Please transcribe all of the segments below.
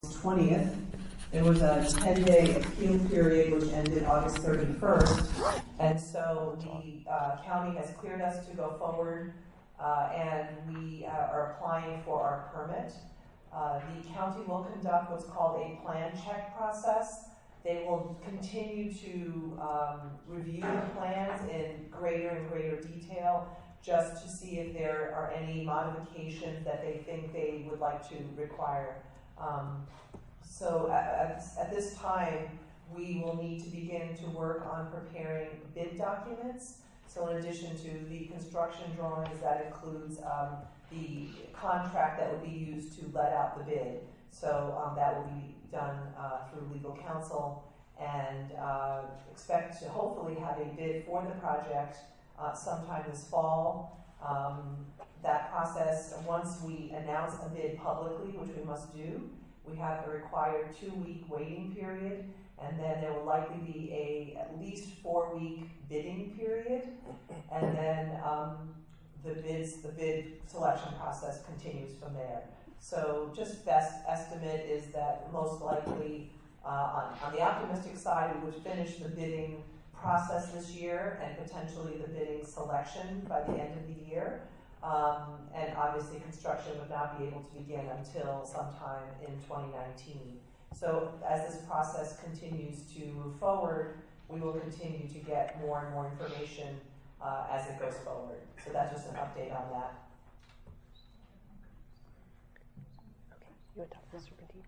20th. There was a 10-day appeal period which ended August 31st, and so the county has cleared us to go forward, and we are applying for our permit. The county will conduct what's called a plan check process. They will continue to review the plans in greater and greater detail just to see if there are any modifications that they think they would like to require. So at this time, we will need to begin to work on preparing bid documents. So in addition to the construction drawings, that includes the contract that would be used to let out the bid. So that will be done through legal counsel, and expect to hopefully have a bid for the project sometime this fall. That process, once we announce a bid publicly, which we must do, we have a required 2-week waiting period, and then there will likely be at least 4-week bidding period, and then the bid selection process continues from there. So just best estimate is that most likely, on the optimistic side, we would finish the bidding process this year and potentially the bidding selection by the end of the year. And obviously construction would not be able to begin until sometime in 2019. So as this process continues to move forward, we will continue to get more and more information as it goes forward. So that's just an update on that. Okay, you would talk to Mr. Petit.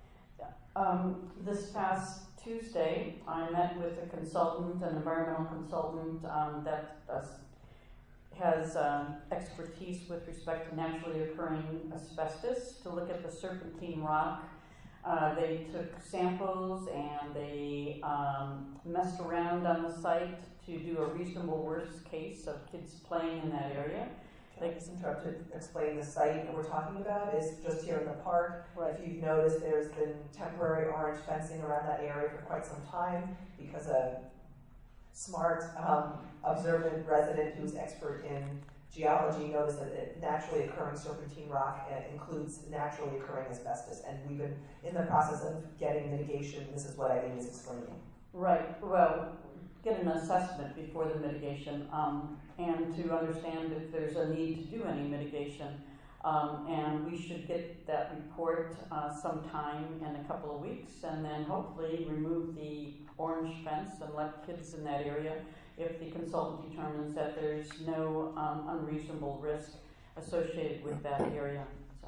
This past Tuesday, I met with a consultant, an environmental consultant that has expertise with respect to naturally occurring asbestos to look at the serpentine rock. They took samples and they messed around on the site to do a reasonable worst case of kids playing in that area. Can I just interrupt to explain the site that we're talking about? Is just here in the park. Right. If you've noticed, there's been temporary orange fencing around that area for quite some time because a smart, observant resident who's expert in geology noticed that naturally occurring serpentine rock includes naturally occurring asbestos, and we've been in the process of getting mitigation. This is what Eileen is explaining. Right. Well, get an assessment before the mitigation, and to understand if there's a need to do any mitigation. And we should get that report sometime in a couple of weeks, and then hopefully remove the orange fence and let kids in that area if the consultant determines that there's no unreasonable risk associated with that area.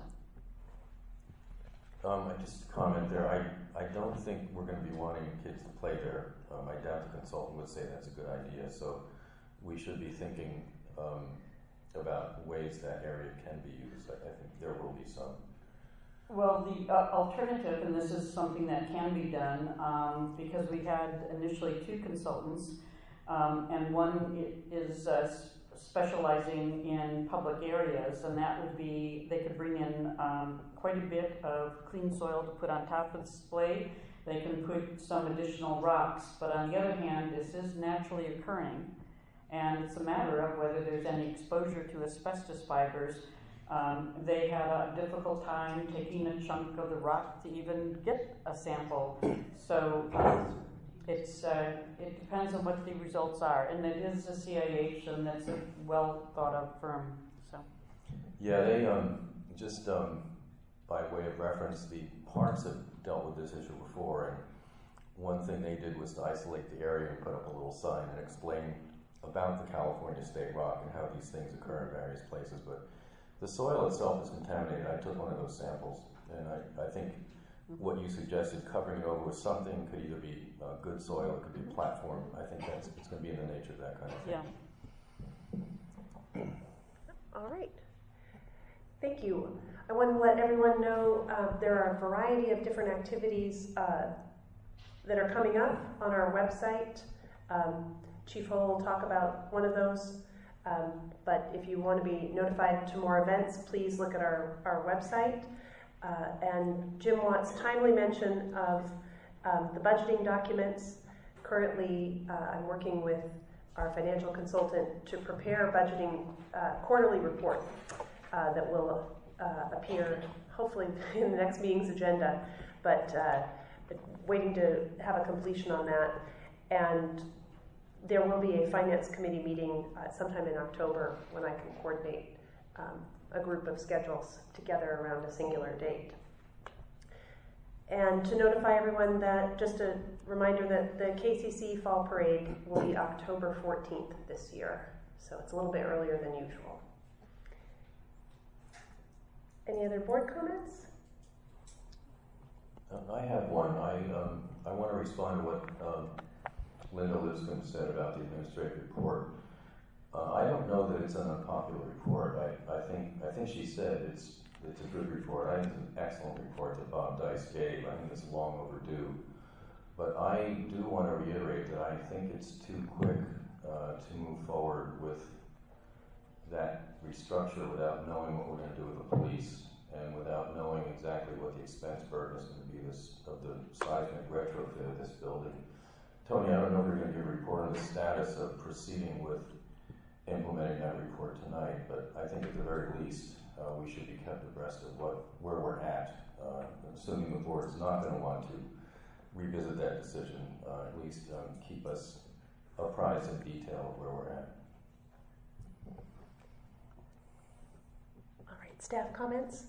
So. I just comment there. I don't think we're going to be wanting kids to play there. I doubt the consultant would say that's a good idea. So we should be thinking about ways that area can be used. I think there will be some. Well, the alternative, and this is something that can be done, because we had initially 2 consultants, and one is specializing in public areas, and that would be, they could bring in quite a bit of clean soil to put on top of the display. They can put some additional rocks, but on the other hand, this is naturally occurring, and it's a matter of whether there's any exposure to asbestos fibers. They had a difficult time taking a chunk of the rock to even get a sample. So it depends on what the results are, and it is a CIH, and that's a well thought of firm. So yeah, they just by way of reference, the parks have dealt with this issue before, and one thing they did was to isolate the area and put up a little sign and explain about the California state rock and how these things occur in various places. But the soil itself is contaminated. I took one of those samples, and I think what you suggested, covering it over with something, could either be good soil, it could be a platform. I think it's going to be in the nature of that kind of thing. yeah. All right. Thank you. I want to let everyone know there are a variety of different activities that are coming up on our website. Chief Hull will talk about one of those. But if you want to be notified to more events, please look at our website. And Jim Watt's timely mention of the budgeting documents. Currently, I'm working with our financial consultant to prepare a budgeting quarterly report that will appear hopefully in the next meeting's agenda. but waiting to have a completion on that. And there will be a finance committee meeting sometime in October when I can coordinate a group of schedules together around a singular date. And to notify everyone that, just a reminder that the KCC Fall Parade will be October 14th this year. So it's a little bit earlier than usual. Any other board comments? I have one. I want to respond to what Linda Lipscomb said about the administrative report. I don't know that it's an unpopular report. I think she said it's a good report. I think it's an excellent report that Bob Dice gave. I think it's long overdue. But I do want to reiterate that I think it's too quick to move forward with that restructure without knowing what we're going to do with the police and without knowing exactly what the expense burden is going to be of the seismic retrofit of this building. Tony, I don't know if you're going to give a report on the status of proceeding with implementing that report tonight, but I think at the very least we should be kept abreast of where we're at, assuming the board is not going to want to revisit that decision, at least keep us apprised in detail of where we're at. All right, staff comments?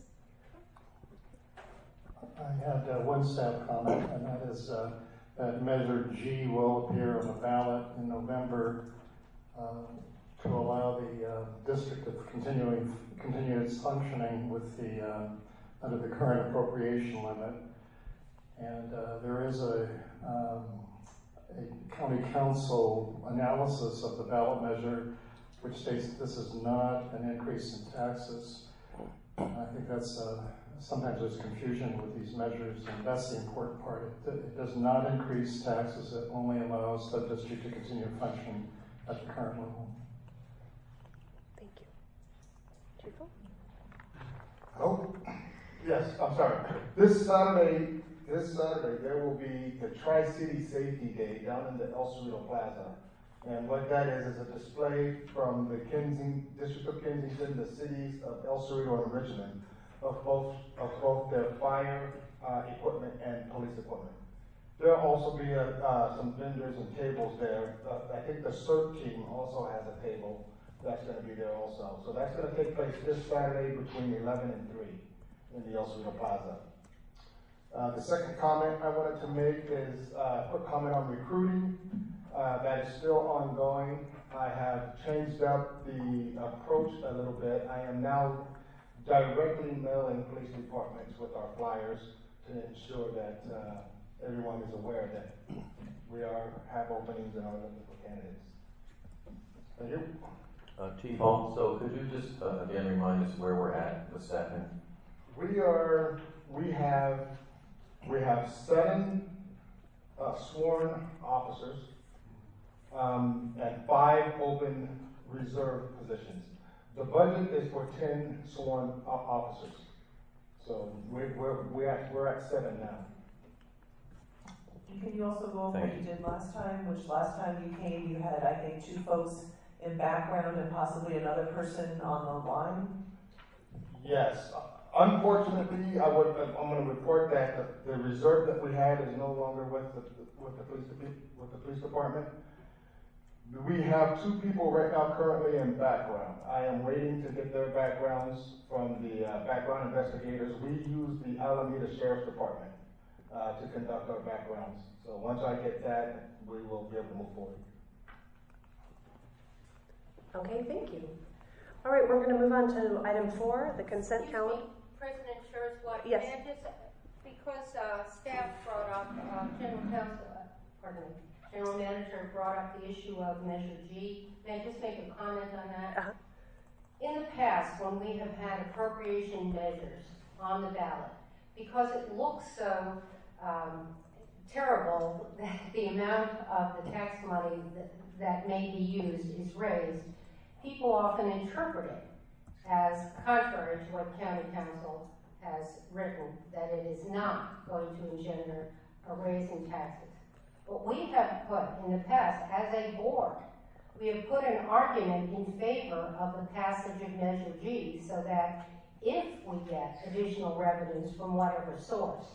I had one staff comment, and that is that Measure G will appear on the ballot in November to allow the district of continue its functioning with the under the current appropriation limit. And there is a county council analysis of the ballot measure which states that this is not an increase in taxes. I think that's sometimes there's confusion with these measures, and that's the important part. It does not increase taxes. It only allows the district to continue functioning at the current level. Thank you. Chief? Oh, yes, I'm sorry. This Saturday, there will be the Tri-City Safety Day down in the El Cerrito Plaza. And what that is a display from the District of Kensington, the cities of El Cerrito and Richmond, of both their fire equipment and police equipment. There'll also be some vendors and tables there. I think the CERT team also has a table that's going to be there also. So that's going to take place this Saturday between 11 and 3 in the El Cerrito Plaza. The second comment I wanted to make is a quick comment on recruiting. That is still ongoing. I have changed up the approach a little bit. I am now directly mailing police departments with our flyers to ensure that everyone is aware that we have openings and are looking for candidates. Thank you. Chief, also, could you just again remind us where we're at with staffing? We have 7 sworn officers and 5 open reserve positions. The budget is for 10 sworn officers. So we're at 7 now. Can you also go over what you did last time, which last time you came, you had, I think, 2 folks in background and possibly another person on the line? Yes. Unfortunately, I'm going to report that the reserve that we had is no longer with the police department. We have 2 people right now currently in background. I am waiting to get their backgrounds from the background investigators. We use the Alameda Sheriff's Department to conduct our backgrounds. So once I get that, we will be able to move forward. Okay, thank you. All right, we're going to move on to item 4, the consent calendar. President Schurzwat, yes. May I just, because staff brought up, General Manager brought up the issue of Measure G, may I just make a comment on that? In the past, when we have had appropriation measures on the ballot, because it looks so terrible that the amount of the tax money that may be used is raised, people often interpret it as contrary to what County Council has written, that it is not going to engender a raise in taxes. But we have put, in the past, as a board, we have put an argument in favor of the passage of Measure G so that if we get additional revenues from whatever source,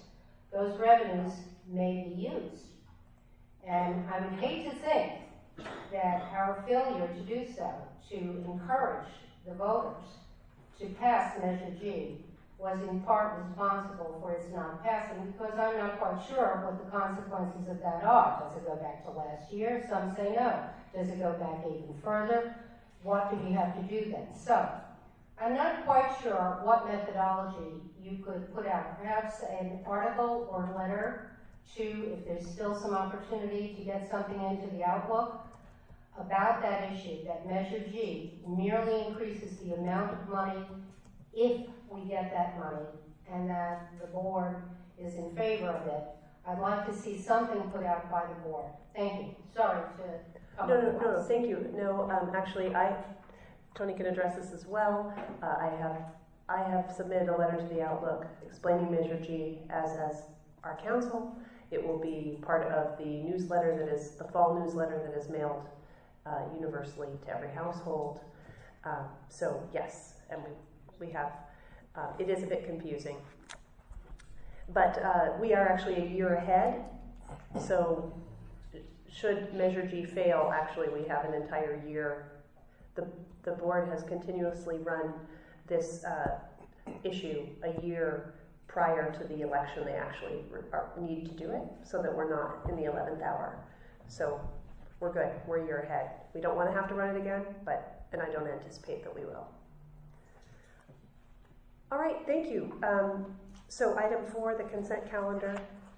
those revenues may be used. And I would hate to think that our failure to do so, to encourage the voters to pass Measure G, was in part responsible for its not passing, because I'm not quite sure what the consequences of that are. Does it go back to last year? Some say no. Does it go back even further? What do we have to do then? So, I'm not quite sure what methodology you could put out. Perhaps an article or letter to, if there's still some opportunity to get something into the Outlook about that issue, that Measure G merely increases the amount of money if we get that money, and that the board is in favor of it. I'd like to see something put out by the board. Thank you. Sorry to come No, thank you. No, actually, Tony can address this as well. I have submitted a letter to the Outlook explaining Measure G, as our council. It will be part of the newsletter that is, the fall newsletter that is mailed universally to every household. So yes, and we have, it is a bit confusing. But we are actually a year ahead, so should Measure G fail, actually we have an entire year. The board has continuously run this issue a year prior to the election. They actually need to do it so that we're not in the 11th hour. So we're good, we're a year ahead. We don't want to have to run it again, and I don't anticipate that we will. All right, thank you. So item 4, the consent calendar.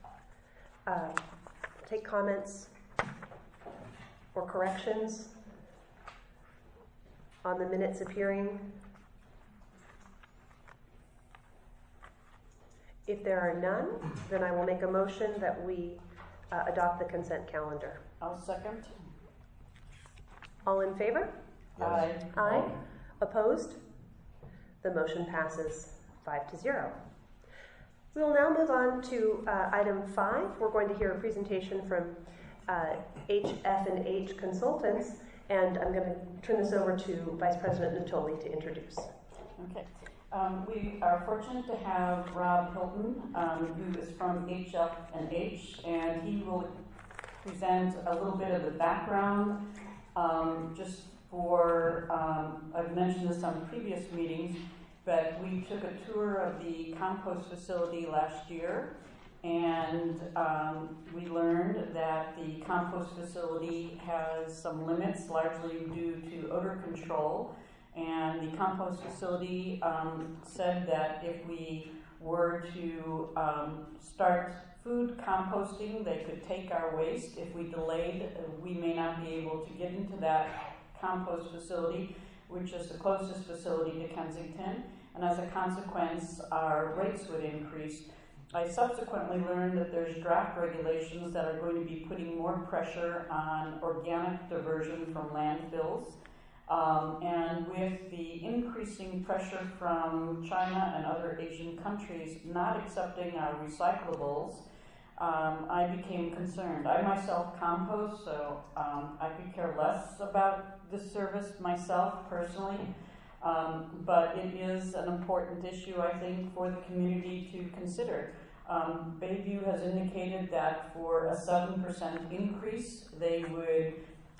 Take comments or corrections on the minutes of hearing. If there are none, then I will make a motion that we adopt the consent calendar. I'll second. All in favor? Yes. Aye. Opposed? The motion passes 5-0. We will now move on to item 5. We're going to hear a presentation from HF&H Consultants, and I'm going to turn this over to Vice President Natoli to introduce. Okay. We are fortunate to have Rob Hilton, who is from HF&H, and he will present a little bit of the background. Just for, I've mentioned this on previous meetings, but we took a tour of the compost facility last year, and we learned that the compost facility has some limits, largely due to odor control. And the compost facility said that if we were to start food composting, they could take our waste. If we delayed, we may not be able to get into that compost facility, which is the closest facility to Kensington. And as a consequence, our rates would increase. I subsequently learned that there's draft regulations that are going to be putting more pressure on organic diversion from landfills. And with the increasing pressure from China and other Asian countries not accepting our recyclables, I became concerned. I myself compost, so I could care less about this service myself personally. But it is an important issue, I think, for the community to consider. Bayview has indicated that for a 7% increase, they would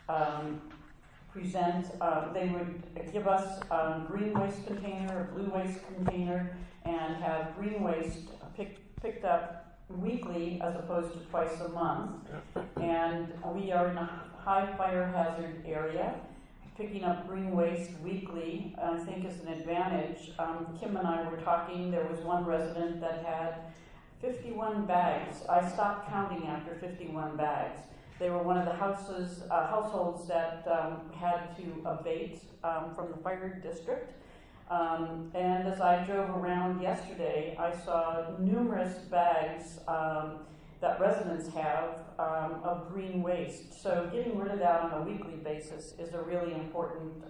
they would give us a green waste container, a blue waste container, and have green waste picked up weekly as opposed to twice a month. And we are in a high fire hazard area. Picking up green waste weekly, I think, is an advantage. Kim and I were talking. There was one resident that had 51 bags. I stopped counting after 51 bags. They were one of the households that had to abate from the fire district. And as I drove around yesterday, I saw numerous bags that residents have of green waste. So getting rid of that on a weekly basis is a really important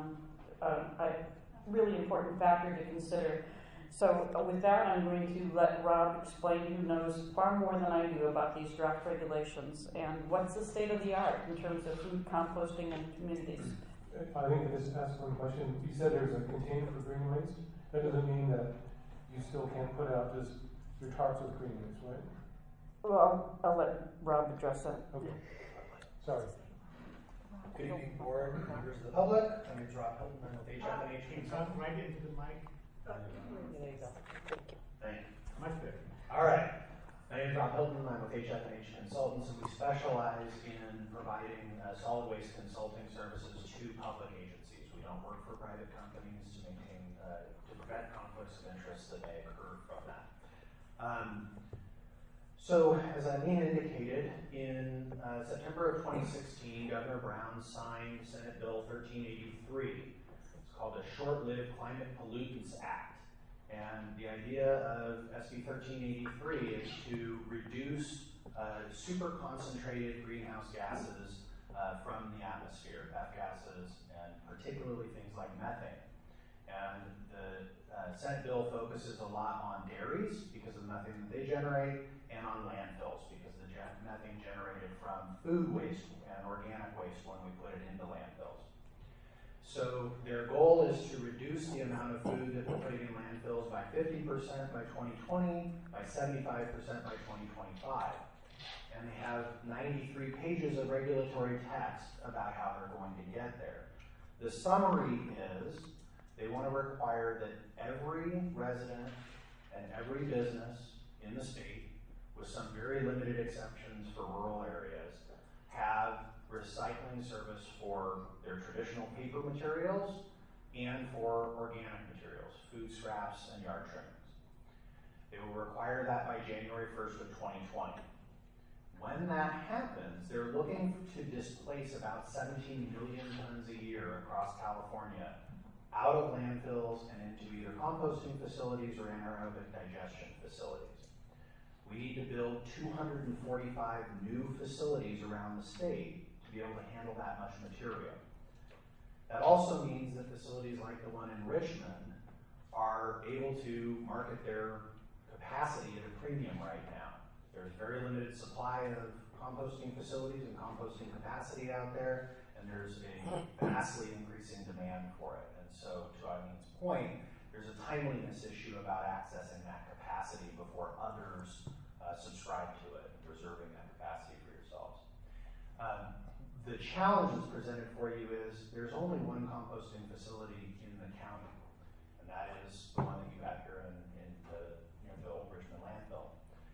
factor to consider. So with that, I'm going to let Rob explain, who knows far more than I do about these draft regulations and what's the state of the art in terms of food composting in communities. I think I just asked one question. You said there's a container for green waste. That doesn't mean that you still can't put out just your tarps with premiums, right? Well, I'll let Rob address that. Okay. Sorry. Good evening, board, members of the public. My name is Rob Hilton. I'm with HF&H Consulting. Right into the mic. There you go. Thank you. Thank you. Much better. All right. My name is Rob Hilton. I'm with HF&H Consultants, and we specialize in providing solid waste consulting services to public agencies. We don't work for private companies to maintain, to prevent conflicts of interest that may occur from that. So, as Eileen indicated, in September of 2016, Governor Brown signed Senate Bill 1383. It's called a Short-Lived Climate Pollutants Act. And the idea of SB 1383 is to reduce super concentrated greenhouse gases from the atmosphere, F-gases, and particularly things like methane. And the Senate bill focuses a lot on dairies because of the methane that they generate, and on landfills because the methane generated from food waste and organic waste when we put it into landfills. So their goal is to reduce the amount of food that we're putting in landfills by 50% by 2020, by 75% by 2025. And they have 93 pages of regulatory text about how they're going to get there. The summary is they want to require that every resident and every business in the state, with some very limited exceptions for rural areas, have recycling service for their traditional paper materials and for organic materials, food scraps and yard trimmings. They will require that by January 1st of 2020. When that happens, they're looking to displace about 17 million tons a year across California out of landfills and into either composting facilities or anaerobic digestion facilities. We need to build 245 new facilities around the state to be able to handle that much material. That also means that facilities like the one in Richmond are able to market their capacity at a premium right now. There's very limited supply of composting facilities and composting capacity out there, and there's a vastly increasing demand for it. And so, to Eileen's point, there's a timeliness issue about accessing that capacity before others subscribe to it, reserving that capacity for yourselves. The challenge that's presented for you is there's only one composting facility in the county, and that is the one that you have here in the old Richmond landfill.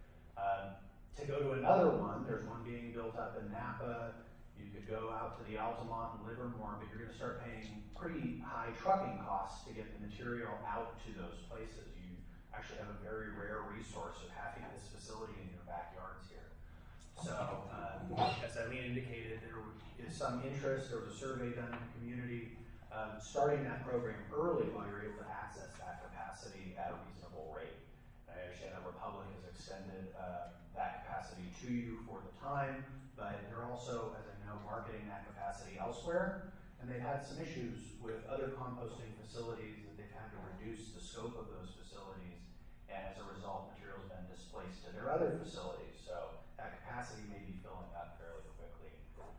To go to another one, there's one being built up in Napa. You could go out to the Altamont and Livermore, but you're going to start paying pretty high trucking costs to get the material out to those places. You actually have a very rare resource of having this facility in your backyards here. So, as Eileen indicated, there is some interest. There was a survey done in the community starting that program early while you're able to access that capacity at a reasonable rate. And I understand that Republic has extended that capacity to you for the time, but they're also, as I know, marketing that capacity elsewhere. And they've had some issues with other composting facilities that they've had to reduce the scope of those facilities, and as a result, material's been displaced to their other facilities. So that capacity may be filling up fairly quickly.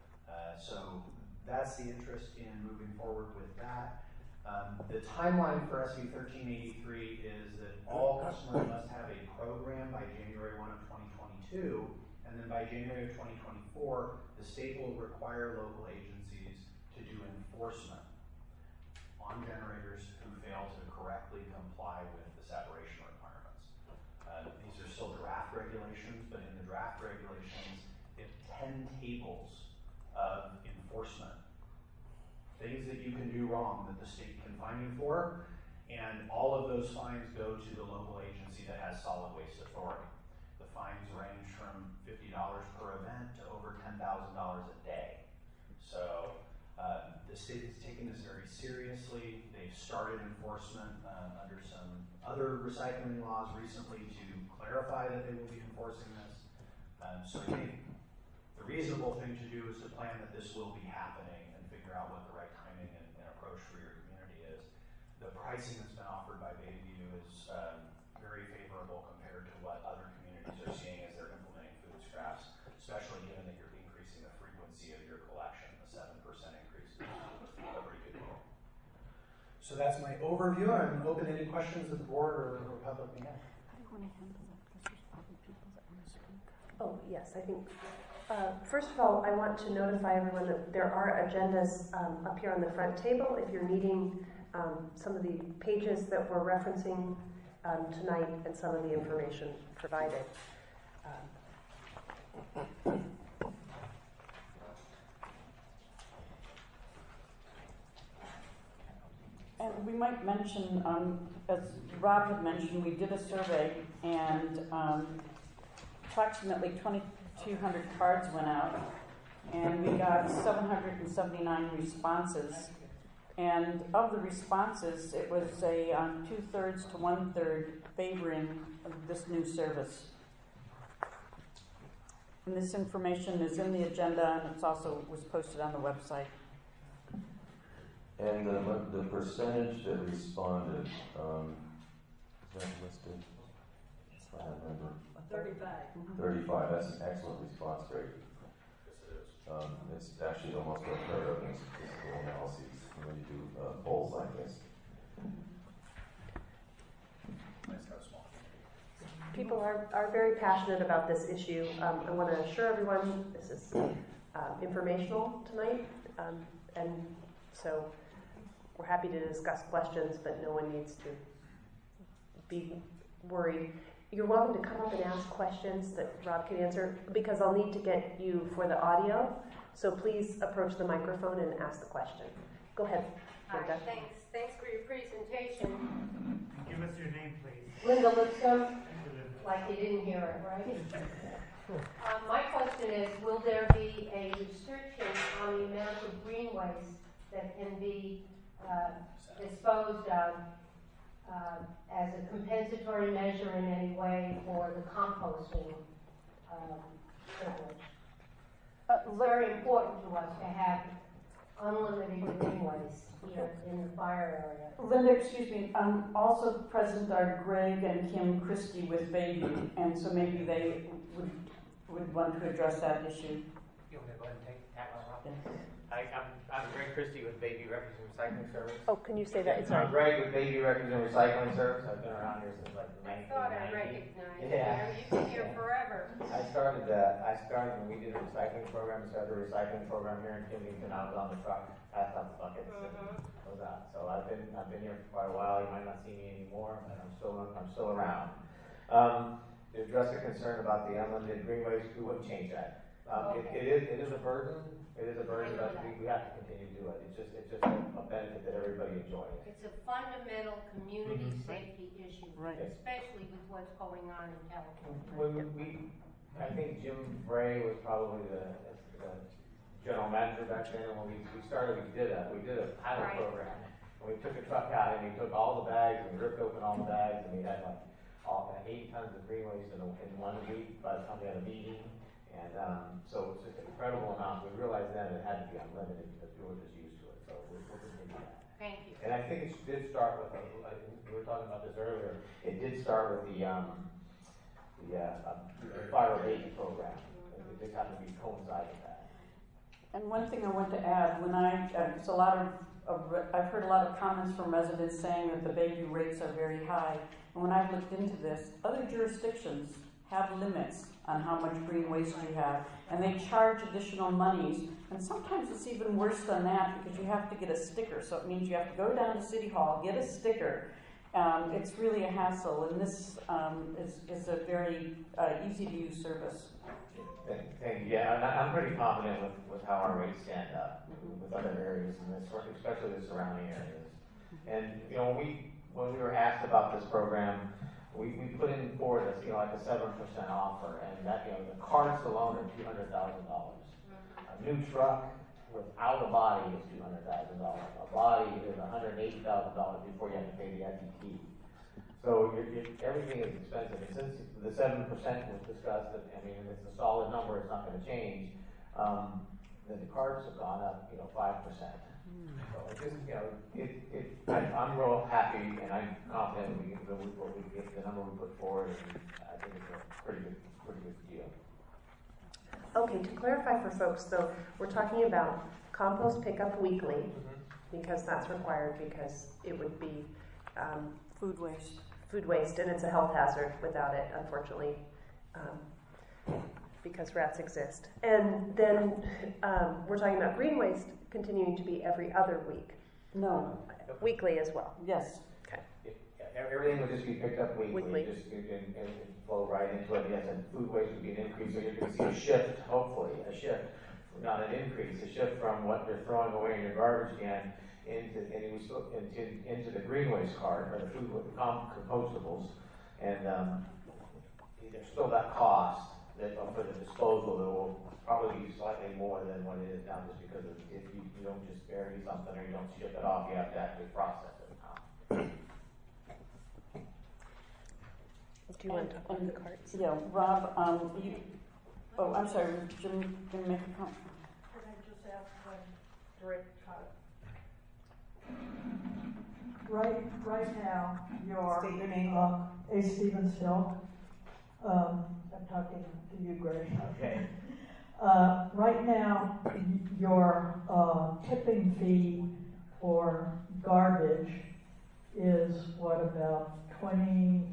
So that's the interest in moving forward with that. The timeline for SB 1383 is that all customers must have a program by January 1 of 2022, and then by January of 2024, the state will require local agencies to do enforcement on generators who fail to correctly comply with the separation requirements. These are still draft regulations, but in the draft regulations, they have 10 tables of enforcement. Things that you can do wrong that the state can fine you for, and all of those fines go to the local agency that has solid waste authority. The fines range from $50 per event to over $10,000 a day. So the state is taking this very seriously. They've started enforcement under some other recycling laws recently to clarify that they will be enforcing this. So I think the reasonable thing to do is to plan that this will be happening and figure out what the right timing and approach for your community is. The pricing that's been offered by Bayview is very favorable compared to what other communities are seeing as they're implementing food scraps, especially given that you're increasing the frequency of your collection. The 7% increase is a pretty good deal. So that's my overview. I'm open to any questions that the board or public may have. Yes, I think, first of all, I want to notify everyone that there are agendas up here on the front table. If you're needing some of the pages that we're referencing tonight and some of the information provided. And we might mention, as Rob had mentioned, we did a survey, and approximately 2,200 cards went out, and we got 779 responses. And of the responses, it was a 2/3 to 1/3 favoring this new service. And this information is in the agenda, and it's also was posted on the website. And the percentage that responded, is that listed? I don't remember. 35. 35, that's an excellent response rate. It's actually almost unheard of in statistical analyses when you do polls like this. People are very passionate about this issue. I want to assure everyone this is informational tonight, and so we're happy to discuss questions, but no one needs to be worried. You're welcome to come up and ask questions that Rob can answer, because I'll need to get you for the audio. So please approach the microphone and ask the question. Go ahead, Linda. Hi, thanks. Thanks for your presentation. Give us your name, please. Linda Lipscomb, like you didn't hear it, right? My question is, will there be a restriction on the amount of green waste that can be disposed of as a compensatory measure in any way for the composting privilege? It's very important to us to have unlimited green waste here in the fire area. Linda, excuse me, also present are Greg and Kim Christie with Bayview, and so maybe they would want to address that issue. You want me to go ahead and take that one, Rob? Yes. Hi, I'm Greg Christie with Bayview Refuse and Recycling Service. Oh, can you say that? It's I'm Greg with Bayview Refuse and Recycling Service. I've been around here since like I thought I 1990. recognized Yeah. you. You've been here forever. I started when we did a recycling program. We started a recycling program here in Kensington. I was on the truck, passed out the buckets, and was out. So I've been here for quite a while. You might not see me anymore, but I'm still around. To address the concern about the unlimited green waste, we wouldn't change that. It is a burden. It is a burden, but we have to continue to do it. It's just a benefit that everybody enjoys. It's a fundamental community safety issue, Right. especially with what's going on in California. I think Jim Bray was probably the general manager back then, and when we started, we did a pilot Right. program. And we took a truck out and we took all the bags and ripped open all the bags, and we had like 8 tons of green waste in 1 week by the time we had a meeting. And so it's just an incredible amount. We realized then it had to be unlimited because people were just used to it. So we'll continue that. Thank you. And I think it did start with, we were talking about this earlier, it did start with the fire abatement program. It just happened to be coincide with that. And one thing I want to add, I've heard a lot of comments from residents saying that the Bayview rates are very high. And when I've looked into this, other jurisdictions have limits on how much green waste you have, and they charge additional monies. And sometimes it's even worse than that because you have to get a sticker. So it means you have to go down to City Hall, get a sticker. It's really a hassle, and this is a very easy to use service. Thank you. Yeah, and I'm pretty confident with how our rates stand up with other areas in this, especially the surrounding areas. And when we were asked about this program, we put in forward like a 7% offer, and that the carts alone are $200,000. A new truck without a body is $200,000. A body is $180,000 before you have to pay the FET. So everything is expensive. And since the 7% was discussed, and it's a solid number, it's not going to change. The carts have gone up, 5%. So I'm real happy, and I'm confident the number we put forward, and I think it's a pretty good deal. Okay, to clarify for folks, though, we're talking about compost pickup weekly, because that's required, because it would be Food waste. Food waste, and it's a health hazard without it, unfortunately. because rats exist. And then we're talking about green waste continuing to be every other week. No, Weekly as well. yes. Everything would just be picked up Weekly. weekly, just and flow right into it. Yes, and food waste would be an increase, so you're going to see a shift, hopefully, not an increase, a shift from what you're throwing away in your garbage can into the green waste cart, or the food compostables, and there's still that cost that for the disposal that will probably be slightly more than what it is now, just because of if you don't just bury something or you don't ship it off, you have to actually process it now. Do you want to talk about the carts? Yeah, Rob, I'm sorry, Jim, can you make a comment? Can I just ask one direct comment? Right now, State your name. A. Stevens Hill. I'm talking to you, Greg. Okay. Right now, your tipping fee for garbage is what, about 20%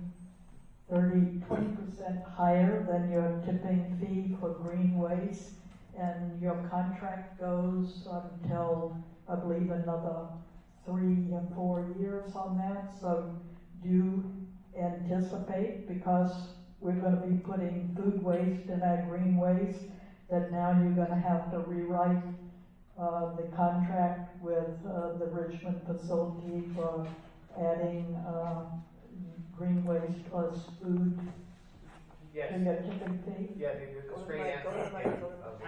higher than your tipping fee for green waste, and your contract goes until, I believe, another 3 or 4 years on that. So do you anticipate, because we're going to be putting food waste in our green waste, that now you're going to have to rewrite the contract with the Richmond facility for adding green waste plus food Yes. to your tipping fee? Yeah, the straight answer.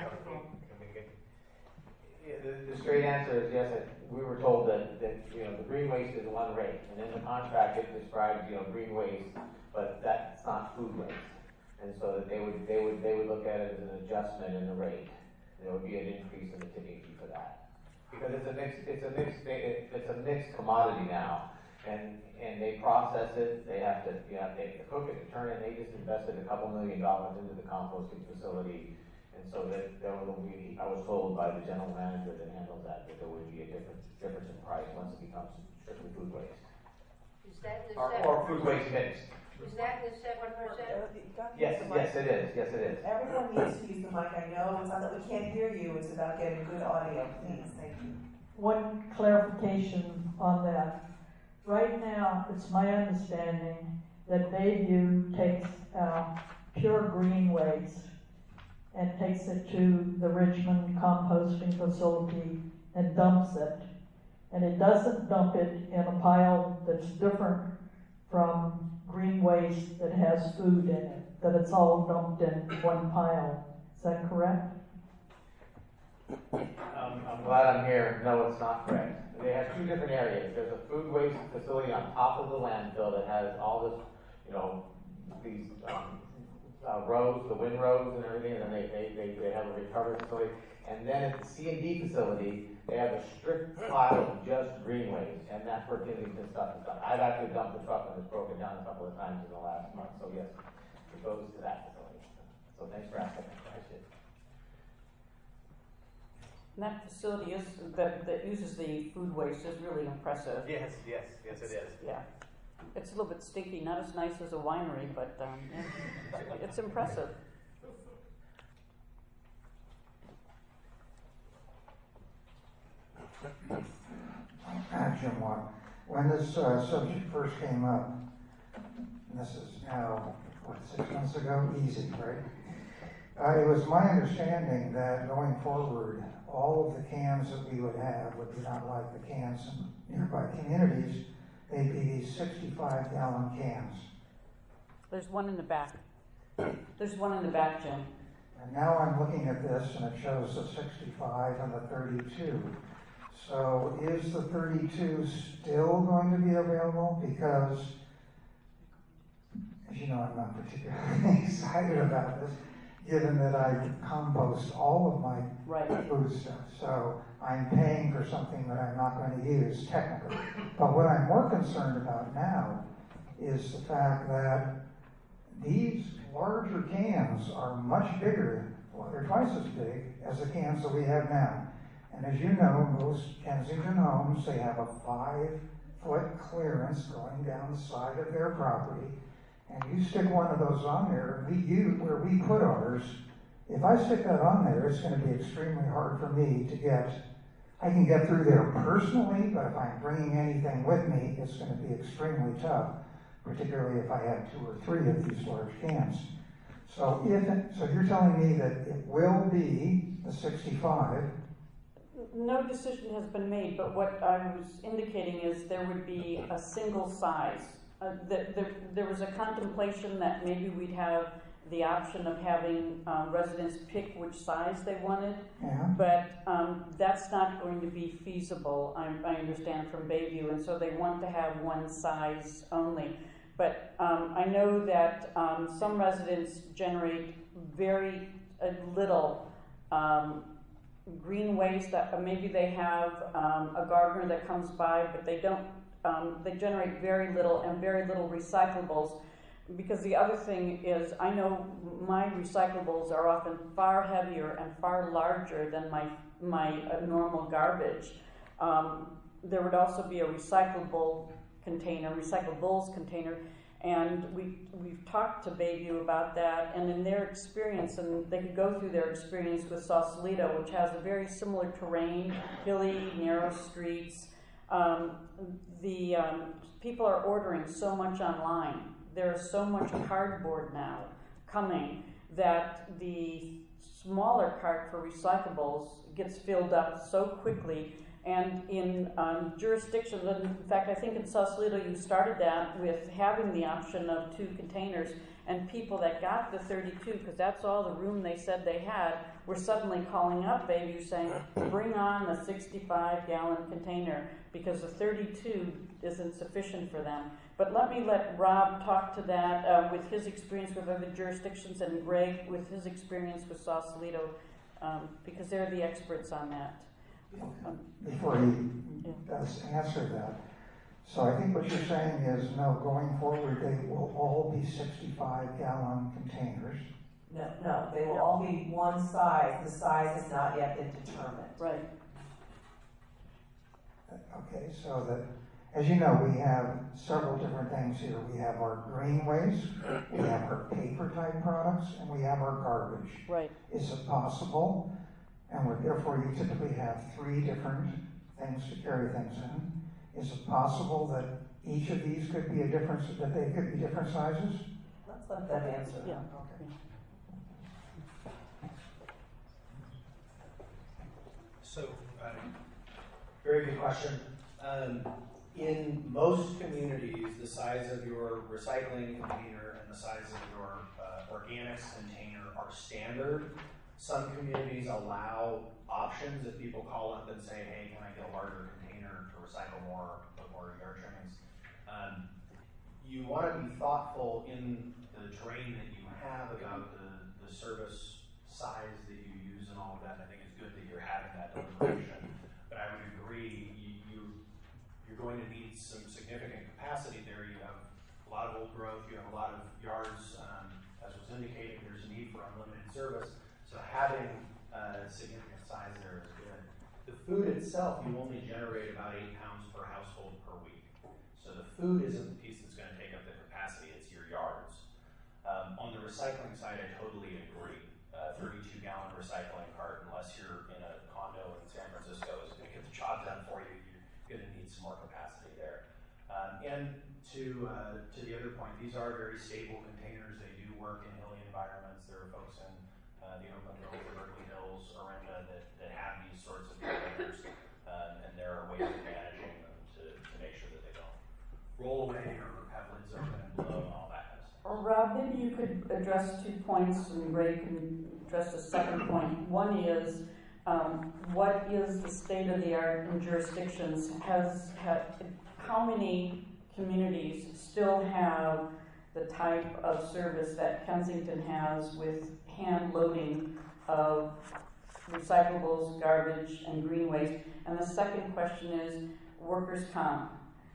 The straight answer is yes. We were told that the green waste is one rate, and in the contract it describes green waste, but that's not food waste, and so that they would look at it as an adjustment in the rate. There would be an increase in the tipping fee for that, because it's a mixed commodity now, and they process it. They have to they cook it, turn it. They just invested $2 million into the composting facility. And so that there will be, I was told by the general manager that handles that there would be a difference in price once it becomes strictly food waste. Is that the Or food waste mixed. Is that the 7%? Yes, it is. Yes, it is. Everyone needs to use the mic. I know it's not that we can't hear you. It's about getting good audio. Please, thank you. One clarification on that. Right now, it's my understanding that Bayview takes pure green waste and takes it to the Richmond composting facility and dumps it. And it doesn't dump it in a pile that's different from green waste that has food in it, that it's all dumped in one pile. Is that correct? I'm glad I'm here. No, it's not correct. They have two different areas. There's a food waste facility on top of the landfill that has all this, these rows, the windrows and everything, and then they have a recovery facility. And then at the C&D facility, they have a strict pile of just green waste, and that's where Kensington stuff is done. I've actually dumped the truck and it's broken down a couple of times in the last month, so yes, it goes to that facility. So thanks for asking that question. And that facility that uses the food waste is really impressive. Yes, it is. Yeah. It's a little bit stinky, not as nice as a winery, but it's impressive. Jim Watt. When this subject first came up, and this is now, 6 months ago? Easy, right? It was my understanding that going forward, all of the cans that we would have would be not like the cans in nearby communities. They'd be these 65-gallon cans. There's one in the back. There's one in the back, Jim. And now I'm looking at this, and it shows the 65 and the 32. So is the 32 still going to be available? Because, as you know, I'm not particularly excited about this, given that I compost all of my food stuff. So I'm paying for something that I'm not going to use technically. But what I'm more concerned about now is the fact that these larger cans are much bigger, well, they're twice as big as the cans that we have now. And as you know, most Kensington homes, they have a 5-foot clearance going down the side of their property. And you stick one of those on there, where we put ours, If I stick that on there, it's going to be extremely hard for me to get. I can get through there personally, but if I'm bringing anything with me, it's going to be extremely tough, particularly if I have 2 or 3 of these large cans. So so you're telling me that it will be the 65. No decision has been made, but what I was indicating is there would be a single size. There was a contemplation that maybe we'd have the option of having residents pick which size they wanted, but that's not going to be feasible, I understand, from Bayview, and so they want to have one size only. But I know that some residents generate very little green waste. That maybe they have a gardener that comes by, but they don't. They generate very little and very little recyclables. Because the other thing is, I know my recyclables are often far heavier and far larger than my normal garbage. There would also be a recyclables container, and we've talked to Bayview about that, and in their experience, and they could go through their experience with Sausalito, which has a very similar terrain, hilly, narrow streets. People are ordering so much online. There's so much cardboard now coming that the smaller cart for recyclables gets filled up so quickly. And in jurisdictions, in fact, I think in Sausalito you started that with having the option of 2 containers, and people that got the 32, because that's all the room they said they had, were suddenly calling up Bayview saying, bring on the 65-gallon container, because the 32 isn't sufficient for them. But let Rob talk to that with his experience with other jurisdictions, and Greg with his experience with Sausalito, because they're the experts on that. Before he does answer that, so I think what you're saying is, no, going forward, they will all be 65-gallon containers. No, they will all be one size. The size has not yet been determined. Right. Okay, so that, as you know, we have several different things here. We have our green waste, we have our paper-type products, and we have our garbage. Right. Is it possible? And therefore, you typically have 3 different things to carry things in. Is it possible that each of these could be that they could be different sizes? Let's let them answer that. Yeah. Okay. So, very good question. In most communities, the size of your recycling container and the size of your organics container are standard. Some communities allow options if people call up and say, hey, can I get a larger container to recycle more, put more yard trimmings? You want to be thoughtful in the terrain that you have about the service size that you use and all of that. And I think it's good that you're having that deliberation. But I would agree, you're going to need some significant capacity there. You have a lot of old growth, you have a lot of yards, as was indicated, there's a need for unlimited service. So having a significant size there is good. The food itself, you only generate about 8 pounds per household per week. So the food isn't the piece that's going to take up the capacity, it's your yards. On the recycling side, I totally agree. 32-gallon recycling cart, unless you're in a condo in San Francisco, is going to get the job done for you. You're going to need some more capacity there. And to the other point, these are very stable containers. They do work in hilly environments. There are folks in the Oakland Hills, the Berkeley Hills, Orinda that have these sorts of containers, and there are ways of managing them to make sure that they don't roll away or have lids open and blow and all that kind of stuff. Rob, maybe you could address 2 points, and Ray can address the second point. One is, what is the state of the art in jurisdictions? How many communities still have the type of service that Kensington has with hand loading of recyclables, garbage, and green waste? And the second question is workers' comp.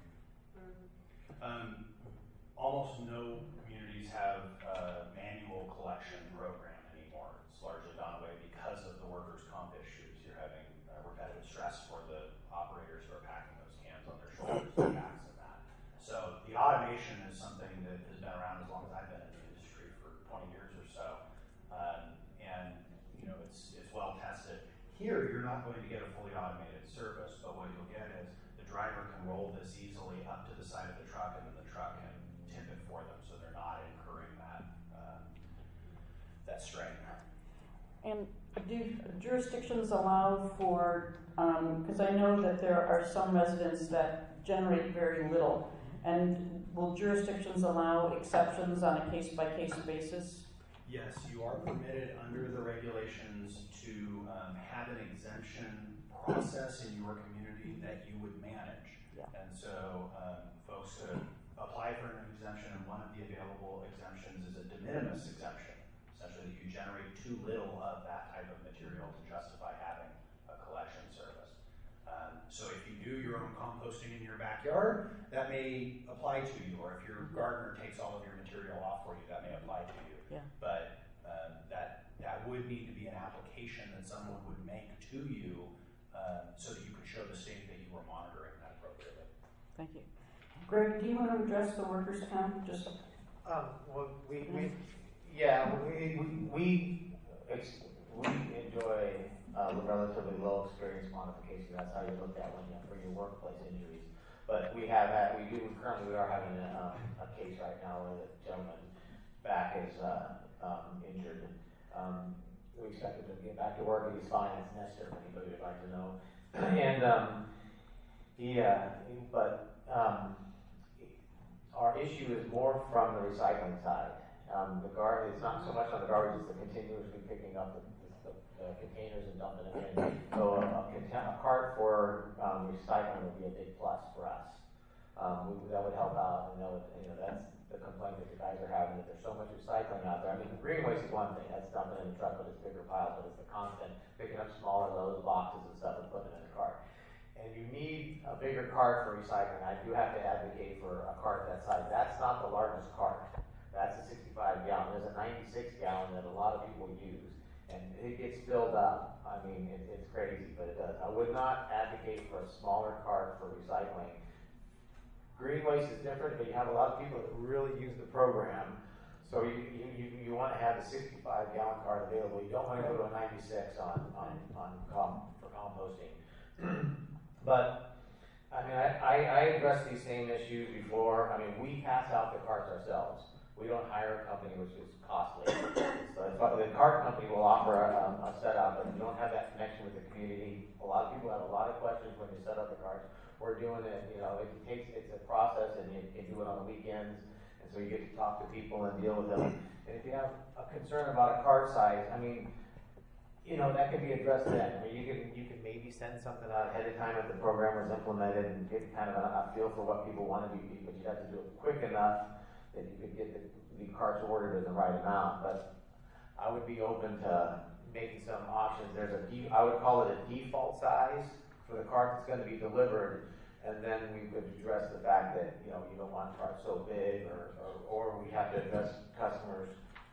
Almost no communities have a manual collection program anymore. It's largely gone away because of the workers' comp issues. You're having repetitive stress for the operators who are packing those cans on their shoulders and backs and that. So the automation is something that has been around as long as I've been in the industry, for 20 years or so. And here, you're not going to get a fully automated service, but what you'll get is the driver can roll this easily up to the side of the truck, and then the truck can tip it for them, so they're not incurring that strain. And do jurisdictions allow for, because I know that there are some residents that generate very little, and will jurisdictions allow exceptions on a case-by-case basis? Yes, you are permitted under the regulations to have an exemption process in your community that you would manage. Yeah. And so folks could apply for an exemption, and one of the available exemptions is a de minimis exemption. Essentially, you generate too little of that type of material to justify having a collection service. So if you do your own composting in your backyard, that may apply to you, or if your gardener takes all of your material off for you, that may apply to you. Yeah. But that would need to be an application that someone would make to you so that you could show the state that you were monitoring that appropriately. Thank you. Greg, do you want to address the workers' comp? Just Well, we enjoy relatively low experience modification. That's how you look at when for your workplace injuries. But we are having a case right now where the gentleman back is injured. We expect him to get back to work, and he's fine. It's Nestor, if anybody would like to know. And our issue is more from the recycling side. The garbage, it's not so much on the garbage, it's the continuously picking up the containers and dumping them in. So a cart for recycling would be a big plus for us. That would help out, and that's the complaint that the guys are having, that there's so much recycling out there. I mean, the green waste is one thing, that's dumping in the truck, but it's bigger piles, but it's the constant picking up smaller loads, boxes and stuff, and putting them in the cart. And you need a bigger cart for recycling. I do have to advocate for a cart that size. That's not the largest cart. That's a 65 gallon. There's a 96 gallon that a lot of people use, and it gets filled up. I mean, it's crazy, but it does. I would not advocate for a smaller cart for recycling. Green waste is different, but you have a lot of people that really use the program. So you want to have a 65 gallon cart available. You don't want to go to a 96 for composting. But I mean, I addressed these same issues before. I mean, we pass out the carts ourselves. We don't hire a company, which is costly. So the cart company will offer a setup, but you don't have that connection with the community. A lot of people have a lot of questions when they set up the carts. We're doing it, it's a process, and you can do it on the weekends, and so you get to talk to people and deal with them. And if you have a concern about a cart size, I mean, that can be addressed then. I mean, you can maybe send something out ahead of time if the program was implemented and get kind of a feel for what people want to do, but you have to do it quick enough that you could get the carts ordered in the right amount. But I would be open to making some options. I would call it a default size for the cart that's going to be delivered, and then we could address the fact that you don't want a cart so big, or we have to address customers.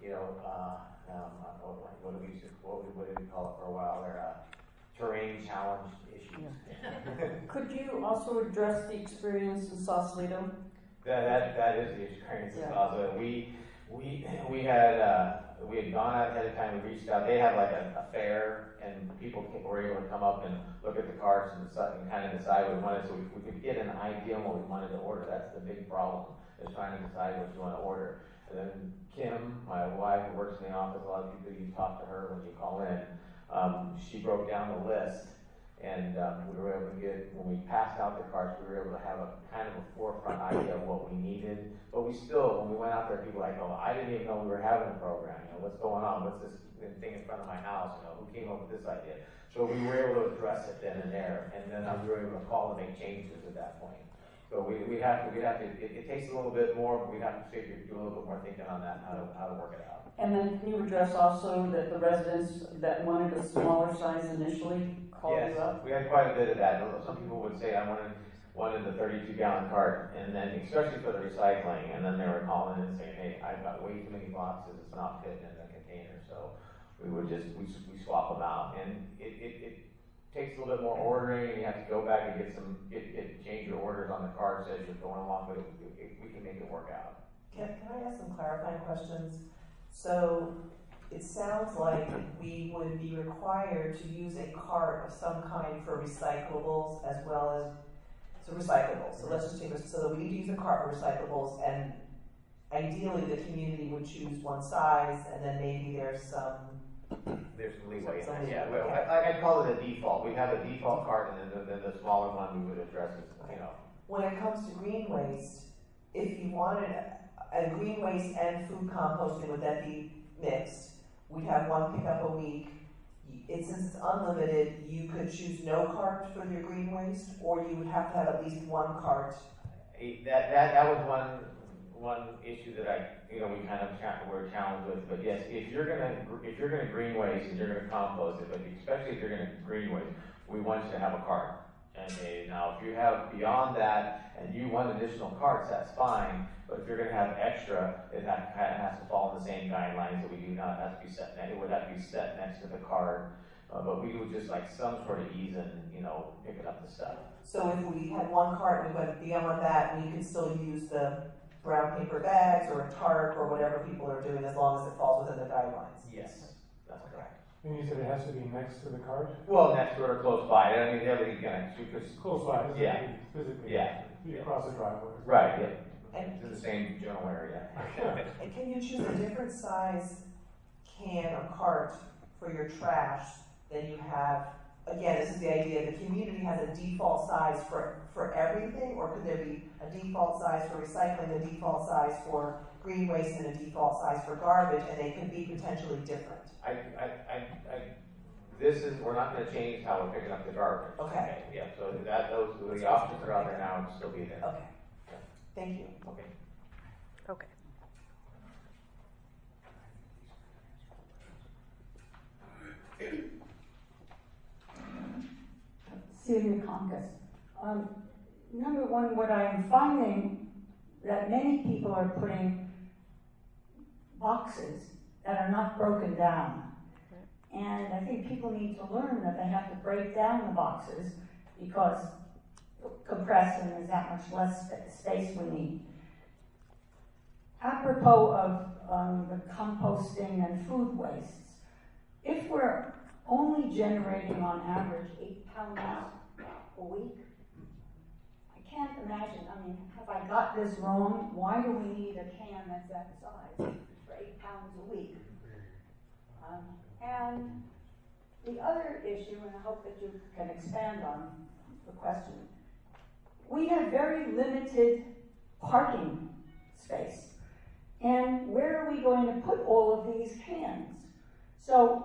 What did we call it for a while? They're terrain challenge issues. Yeah. Had you also addressed the experience in Sausalito? That is the experience in Sausalito. We had gone out ahead of time. We reached out. They had like a fair, and people were able to come up and look at the carts and kind of decide what we wanted. So we could get an idea on what we wanted to order. That's the big problem, is trying to decide what you want to order. And then Kim, my wife, who works in the office, a lot of people, you talk to her when you call in. She broke down the list, and we were able to get, when we passed out the carts, we were able to have a kind of a forefront idea of what we needed. But we still, when we went out there, people were like, oh, I didn't even know we were having a program. What's going on? What's this thing in front of my house? Who came up with this idea? So we were able to address it then and there, and then we were able to call and make changes at that point. So we have to. It takes a little bit more, but we have to do a little bit more thinking on that, how to work it out. And then can you address also that the residents that wanted a smaller size initially called you up? Yes, we had quite a bit of that. Some people would say, I wanted the 32-gallon cart, and then especially for the recycling, and then they were calling and saying, hey, I've got way too many boxes, it's not fitting in the container. So we we swap them out, and it takes a little bit more ordering, and you have to go back and change your orders on the carts as you're going along, but we can make it work out. Can I ask some clarifying questions? So it sounds like we would be required to use a cart of some kind for recyclables as well as, so recyclables, so let's just take this, so that we need to use a cart for recyclables, and ideally the community would choose one size, and then maybe there's some. There's some leeway in Some that, yeah. leeway, Well, okay. I'd call it a default. We have a default cart, and then the smaller one we would address as, you know. When it comes to green waste, if you wanted a green waste and food composting, would that be mixed? We'd have one pickup a week. Since it's unlimited, you could choose no cart for your green waste, or you would have to have at least one cart. That was one issue that we kind of were challenged with. But yes, if you're gonna green waste and you're gonna compost it, but especially if you're gonna green waste, we want you to have a cart. And now, if you have beyond that and you want additional carts, that's fine. But if you're going to have extra, it has to fall in the same guidelines that we do not have to be set. It would have to be set next to the cart. But we would just like some sort of ease in, picking up the stuff. So if we had one cart, we went beyond that, and you can still use the brown paper bags or a tarp or whatever people are doing, as long as it falls within the guidelines. Yes, that's correct. And you said it has to be next to the cart? Well, next to or close by. I mean, everything's going to Close by, doesn't yeah. have to be physically. Yeah. Be across the driveway. Right, yeah. And, It's in the same general area. and can you choose a different size can or cart for your trash than you have? Again, this is the idea, the community has a default size for everything, or could there be a default size for recycling, a default size for green waste, and a default size for garbage, and they could be potentially different? We're not going to change how we're picking up the garbage. Okay. Yeah, so the options are out there now and still be there. Okay. Thank you. Okay. Okay. Celia Conkus. Number one, what I am finding that many people are putting boxes that are not broken down. And I think people need to learn that they have to break down the boxes because compressed and there's that much less space we need. Apropos of the composting and food wastes, if we're only generating on average 8 pounds a week, I can't imagine, have I got this wrong? Why do we need a can that's that size for 8 pounds a week? And the other issue, and I hope that you can expand on the question, we have very limited parking space. And where are we going to put all of these cans? So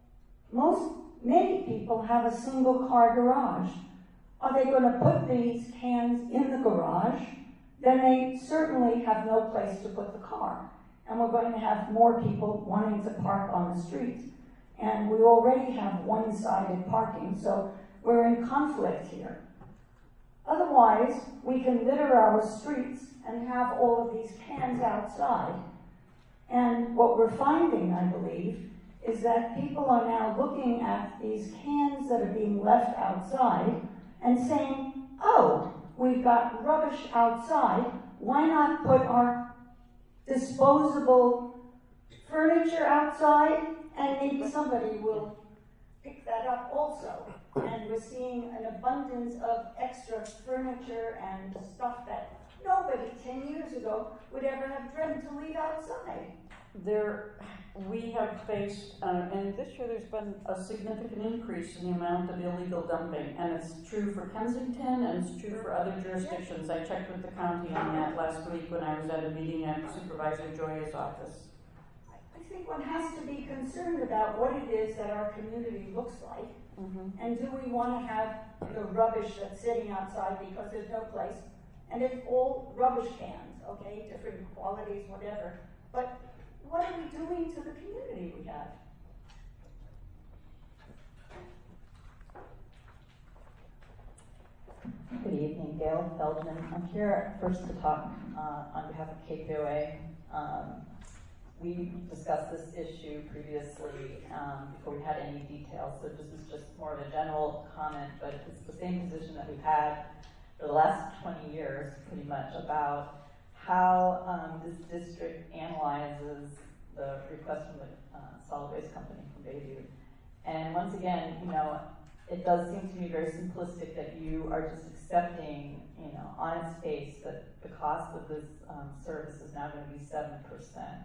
many people have a single car garage. Are they going to put these cans in the garage? Then they certainly have no place to put the car. And we're going to have more people wanting to park on the streets. And we already have one-sided parking, so we're in conflict here. Otherwise, we can litter our streets and have all of these cans outside. And what we're finding, I believe, is that people are now looking at these cans that are being left outside and saying, oh, we've got rubbish outside, why not put our disposable furniture outside, and maybe somebody will pick that up also. And we're seeing an abundance of extra furniture and stuff that nobody 10 years ago would ever have dreamt to leave outside. We have faced, and this year there's been a significant increase in the amount of illegal dumping, and it's true for Kensington and it's true for other jurisdictions. I checked with the county on that last week when I was at a meeting at Supervisor Joya's office. I think one has to be concerned about what it is that our community looks like. And do we want to have the rubbish that's sitting outside because there's no place? And it's all rubbish cans, okay, different qualities, whatever. But what are we doing to the community we have? Good evening, Gail Feldman. I'm here first to talk on behalf of KPOA. We discussed this issue previously before we had any details, so this is just more of a general comment, but it's the same position that we've had for the last 20 years, pretty much, about how this district analyzes the request from the solid waste company from Bayview. And once again, it does seem to me very simplistic that you are just accepting, on its face that the cost of this service is now going to be 7%.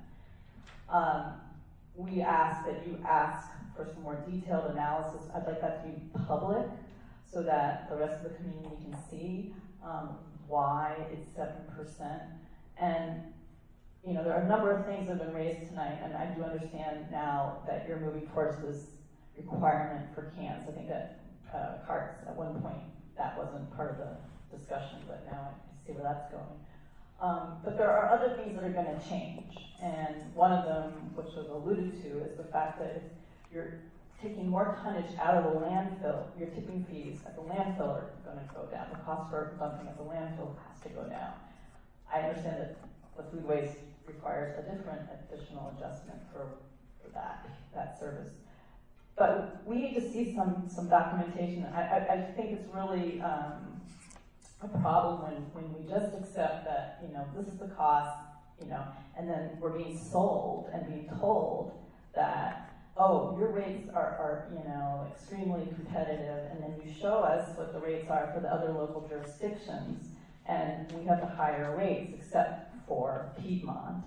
We ask that you ask for some more detailed analysis. I'd like that to be public so that the rest of the community can see why it's 7%. And there are a number of things that have been raised tonight, and I do understand now that you're moving towards this requirement for cans. I think that carts, at one point, that wasn't part of the discussion, but now I see where that's going. But there are other things that are going to change, and one of them, which was alluded to, is the fact that if you're taking more tonnage out of the landfill, your tipping fees at the landfill are going to go down. The cost for dumping at the landfill has to go down. I understand that the food waste requires a different additional adjustment for that service. But we need to see some documentation. I think it's really a problem when we just accept that, this is the cost, and then we're being sold and being told that, oh, your rates are extremely competitive, and then you show us what the rates are for the other local jurisdictions, and we have the higher rates except for Piedmont.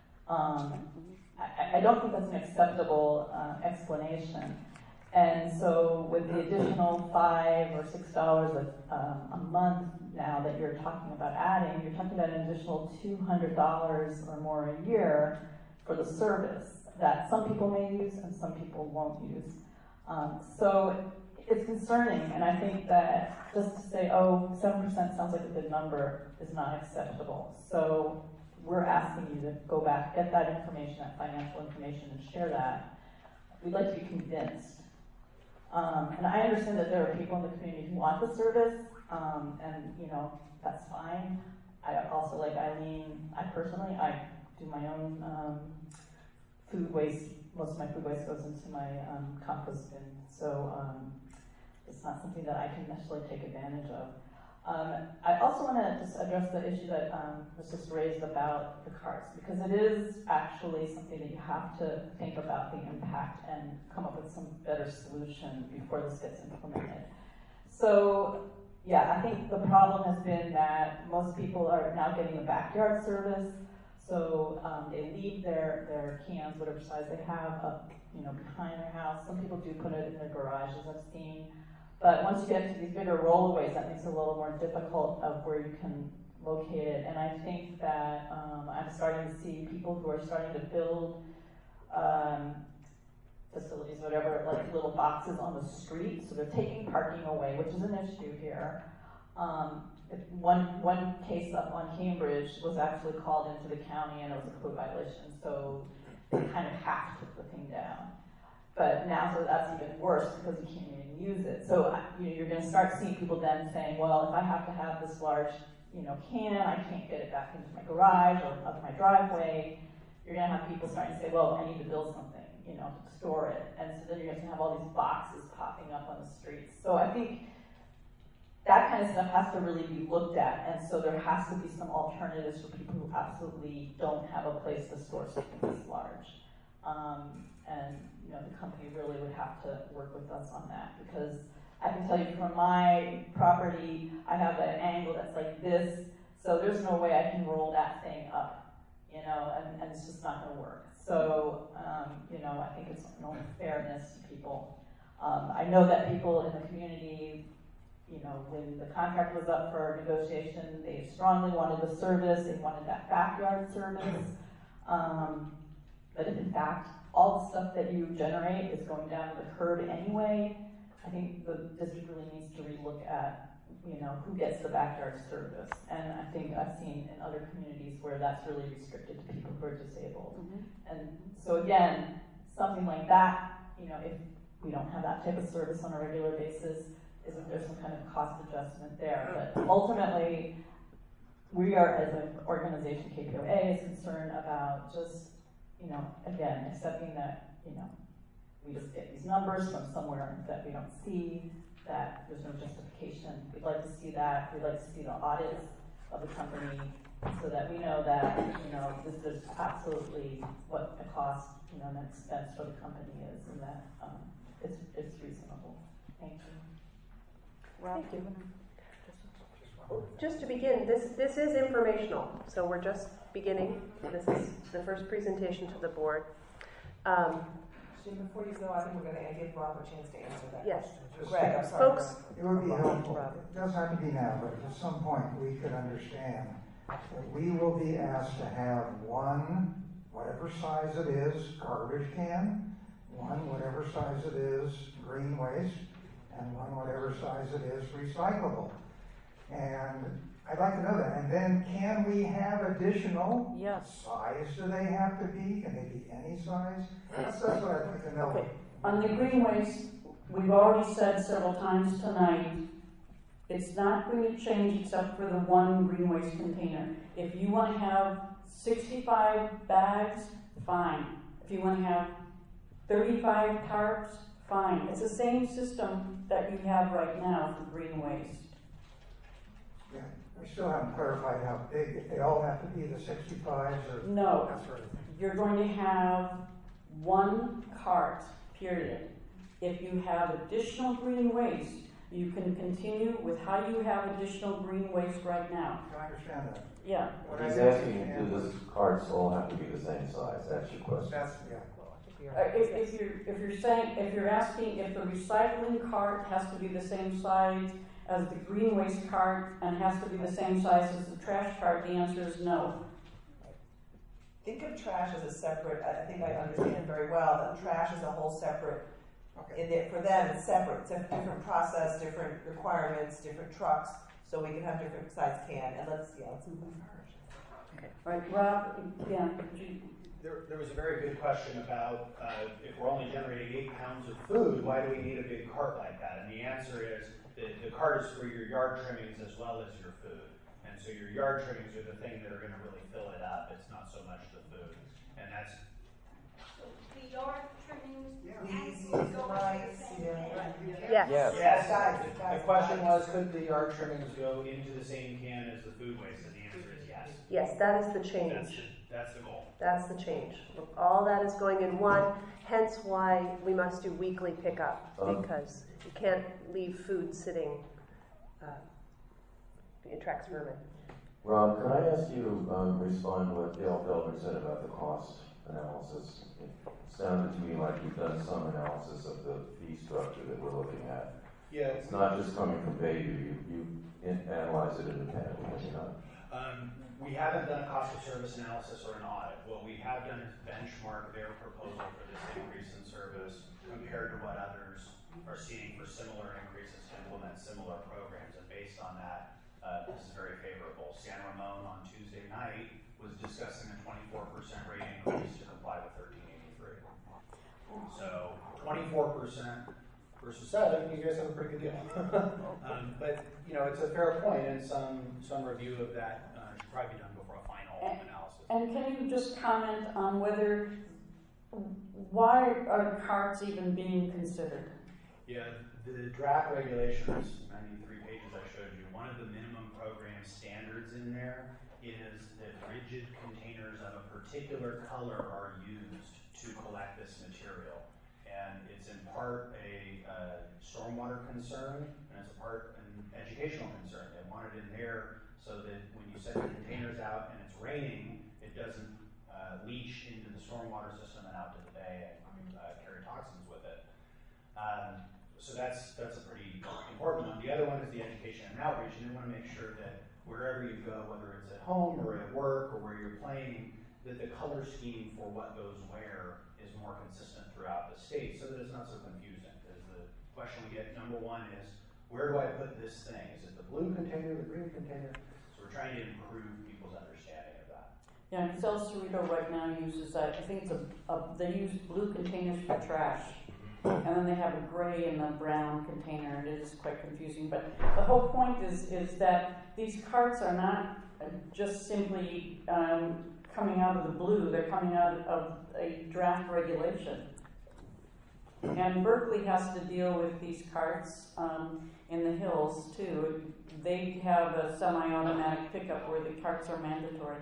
I don't think that's an acceptable explanation. And so with the additional $5 or $6 a month now that you're talking about adding, you're talking about an additional $200 or more a year for the service that some people may use and some people won't use. So it's concerning, and I think that just to say, 7% sounds like a good number is not acceptable. So we're asking you to go back, get that information, that financial information, and share that. We'd like to be convinced. And I understand that there are people in the community who want the service, and that's fine. I also, like Eileen, I do my own food waste. Most of my food waste goes into my compost bin, so it's not something that I can necessarily take advantage of. I also want to just address the issue that was just raised about the carts, because it is actually something that you have to think about the impact and come up with some better solution before this gets implemented. So, yeah, I think the problem has been that most people are now getting a backyard service, so they leave their cans, whatever size they have, up behind their house. Some people do put it in their garages, I've seen. But once you get to these bigger rollaways, that makes it a little more difficult of where you can locate it. And I think that I'm starting to see people who are starting to build facilities, whatever, like little boxes on the street. So they're taking parking away, which is an issue here. One case up on Cambridge was actually called into the county, and it was a code violation. So they kind of have to put the thing down. But now, so that's even worse because you can't even use it. So you're going to start seeing people then saying, well, if I have to have this large, can, I can't get it back into my garage or up my driveway. You're going to have people starting to say, well, I need to build something, to store it. And so then you're going to have all these boxes popping up on the streets. So I think that kind of stuff has to really be looked at. And so there has to be some alternatives for people who absolutely don't have a place to store something this large. And the company really would have to work with us on that, because I can tell you from my property, I have an angle that's like this, so there's no way I can roll that thing up, and it's just not going to work. So, I think it's an only fairness to people. I know that people in the community, when the contract was up for negotiation, they strongly wanted the service, they wanted that backyard service, but if in fact, all the stuff that you generate is going down to the curb anyway, I think the district really needs to relook at, who gets the backyard service. And I think I've seen in other communities where that's really restricted to people who are disabled. Mm-hmm. And so again, something like that, if we don't have that type of service on a regular basis, isn't there some kind of cost adjustment there? But ultimately, we are, as an organization, KPOA, is concerned about just again, accepting that, we just get these numbers from somewhere that we don't see, that there's no justification. We'd like to see that. We'd like to see the audits of the company so that we know that, this is absolutely what the cost, and expense for the company is, and that, it's reasonable. Thank you. Thank you. Just to begin, this is informational, so we're just beginning. This is the first presentation to the board. Jim, before you go, I think we're going to give Rob a chance to answer that Yes. question. Greg, I'm sorry. Folks, It would be helpful, it doesn't have to be now, but at some point we could understand that we will be asked to have one, whatever size it is, garbage can, one, whatever size it is, green waste, and one, whatever size it is, recyclable. And I'd like to know that. And then can we have additional? Yes. Size do they have to be? Can they be any size? That's what I'd like to know. Okay. On the green waste, we've already said several times tonight, it's not going to change except for the one green waste container. If you want to have 65 bags, fine. If you want to have 35 tarps, fine. It's the same system that you have right now for green waste. Yeah, we still haven't clarified how big, if they all have to be the 65s or No. that sort of thing. You're going to have one cart, period. If you have additional green waste, you can continue with how you have additional green waste right now. I understand that. Yeah. What He's I'm asking, asking do the carts all have to be the same size? That's your question. That's, yeah. If you're asking if the recycling cart has to be the same size as the green waste cart and has to be the same size as the trash cart, the answer is no. Think of trash as a separate, I think I understand very well, that trash is a whole separate, for them it's separate. It's a different process, different requirements, different trucks, so we can have different size can. And let's move on. Okay. All right, Rob, yeah. There was a very good question about if we're only generating 8 pounds of food, why do we need a big cart like that? And the answer is the cart is for your yard trimmings as well as your food. And so your yard trimmings are the thing that are going to really fill it up. It's not so much the food. And that's... The yard trimmings Please use the mics. Yes. Yes. Guys, The question was, could the yard trimmings go into the same can as the food waste? And the answer is yes. Yes, that is the change. That's the goal. That's the change. All that is going in one, hence why we must do weekly pickup, because you can't leave food sitting. It attracts vermin. Rob, can I ask you to respond to what Dale Feldman said about the cost analysis? It sounded to me like you've done some analysis of the fee structure that we're looking at. Yeah. It's not just coming from Bayview. You analyze it independently, have you not? We haven't done a cost of service analysis or an audit. What we have done is benchmark their proposal for this increase in service compared to what others are seeing for similar increases to implement similar programs. And based on that, this is very favorable. San Ramon on Tuesday night was discussing a 24% rate increase to comply with 1383. So 24% versus 7, you guys have a pretty good deal. But it's a fair point, and some review of that should probably be done before a final analysis. And can you just comment on why are carts even being considered? Yeah, the draft regulations, 93 pages I showed you, one of the minimum program standards in there is that rigid containers of a particular color are used to collect this material. And it's in part a stormwater concern, and it's a part an educational concern. They want it in there so that when you send the containers out and it's raining, it doesn't leach into the stormwater system and out to the bay and carry toxins with it. So that's a pretty important one. The other one is the education and outreach, and they want to make sure that wherever you go, whether it's at home or at work or where you're playing, that the color scheme for what goes where is more consistent throughout the state so that it's not so confusing. Because the question we get, number one, is where do I put this thing? Is it the blue container, the green container? So we're trying to improve people's understanding of that. Yeah, because El Cerrito right now uses, I think they use blue containers for trash. And then they have a gray and a brown container, and it is quite confusing. But the whole point is that these carts are not just simply coming out of the blue, they're coming out of a draft regulation. And Berkeley has to deal with these carts in the hills too. They have a semi-automatic pickup where the carts are mandatory.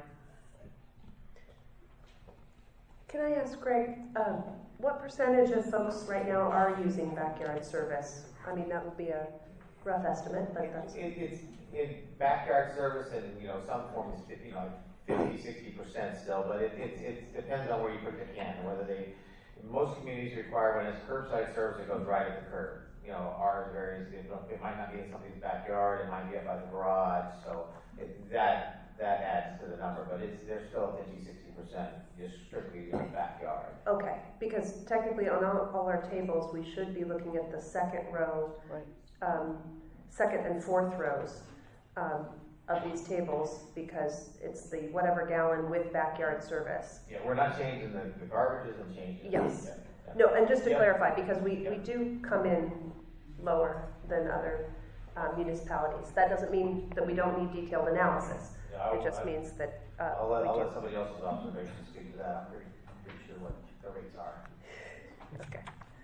Can I ask Greg, what percentage of folks right now are using backyard service? I mean, that would be a rough estimate, but that's... It's in backyard service, and some forms, 50-60% still, but it depends on where you put the can, whether they. Most communities require when it's curbside service, it goes right at the curb. Ours varies. It might not be in somebody's backyard. It might be up by the garage. So that adds to the number, but there's still 50-60% just strictly in the backyard. Okay, because technically on all our tables, we should be looking at the second row, second and fourth rows of these tables, because it's the whatever gallon with backyard service. Yeah, we're not changing the garbage isn't changing. Yes. No, and just to clarify, because we do come in lower than other municipalities. That doesn't mean that we don't need detailed analysis. It just means that I'll let somebody else's observations speak to that. I'm pretty sure what the rates are. Okay.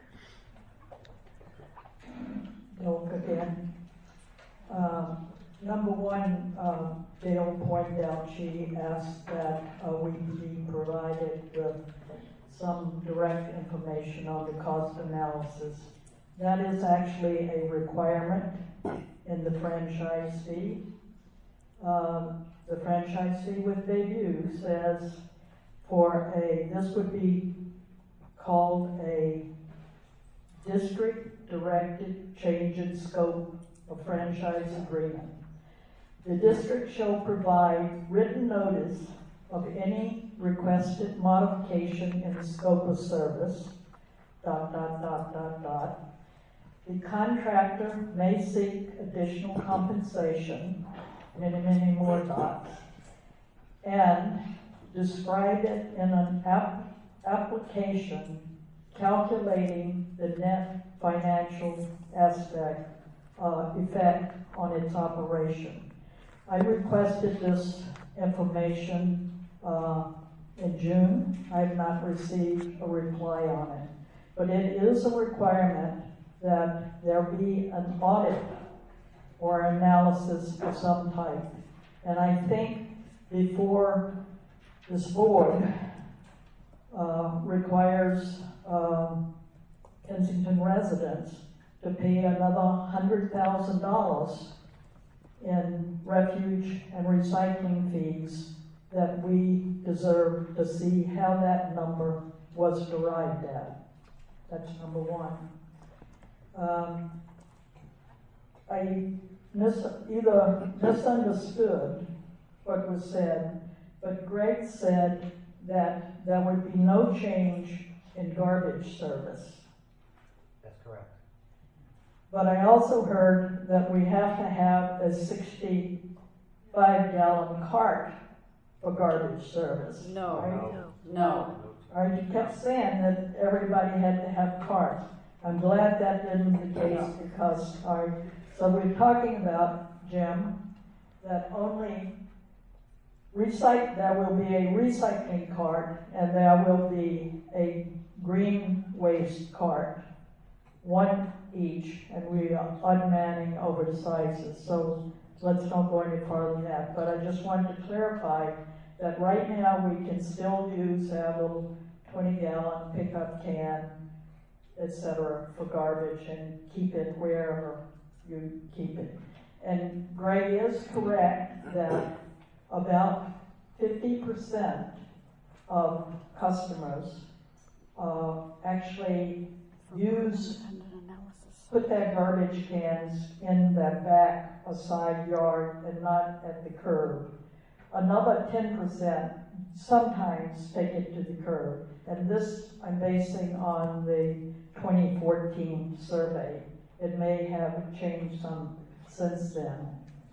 Look again. Number one, Dale pointed out, she asked that we be provided with some direct information on the cost analysis. That is actually a requirement in the franchise fee. The franchise fee with Bayview says this would be called a district-directed change in scope of franchise agreement. The district shall provide written notice of any requested modification in the scope of service, ... The contractor may seek additional compensation, many more dots, and describe it in an application calculating the net financial effect on its operation. I requested this information in June. I have not received a reply on it. But it is a requirement that there be an audit or analysis of some type. And I think before this board requires Kensington residents to pay another $100,000 in refuge and recycling fees, that we deserve to see how that number was derived at. That's number one. I either misunderstood what was said, but Greg said that there would be no change in garbage service. That's correct. But I also heard that we have to have a 65-gallon cart for garbage service. No. Right? You kept saying that everybody had to have carts. I'm glad that isn't the case, because so we're talking about, Jim, that only there will be a recycling cart and there will be a green waste cart, one each, and we are unmanning over the sizes. So let's not go any farther than that. But I just wanted to clarify that right now we can still use our little 20-gallon pickup can, etc., for garbage, and keep it wherever you keep it. And Greg is correct that about 50% of customers actually put their garbage cans in the back or side yard and not at the curb. Another 10% sometimes take it to the curb. And this I'm basing on the 2014 survey. It may have changed some since then.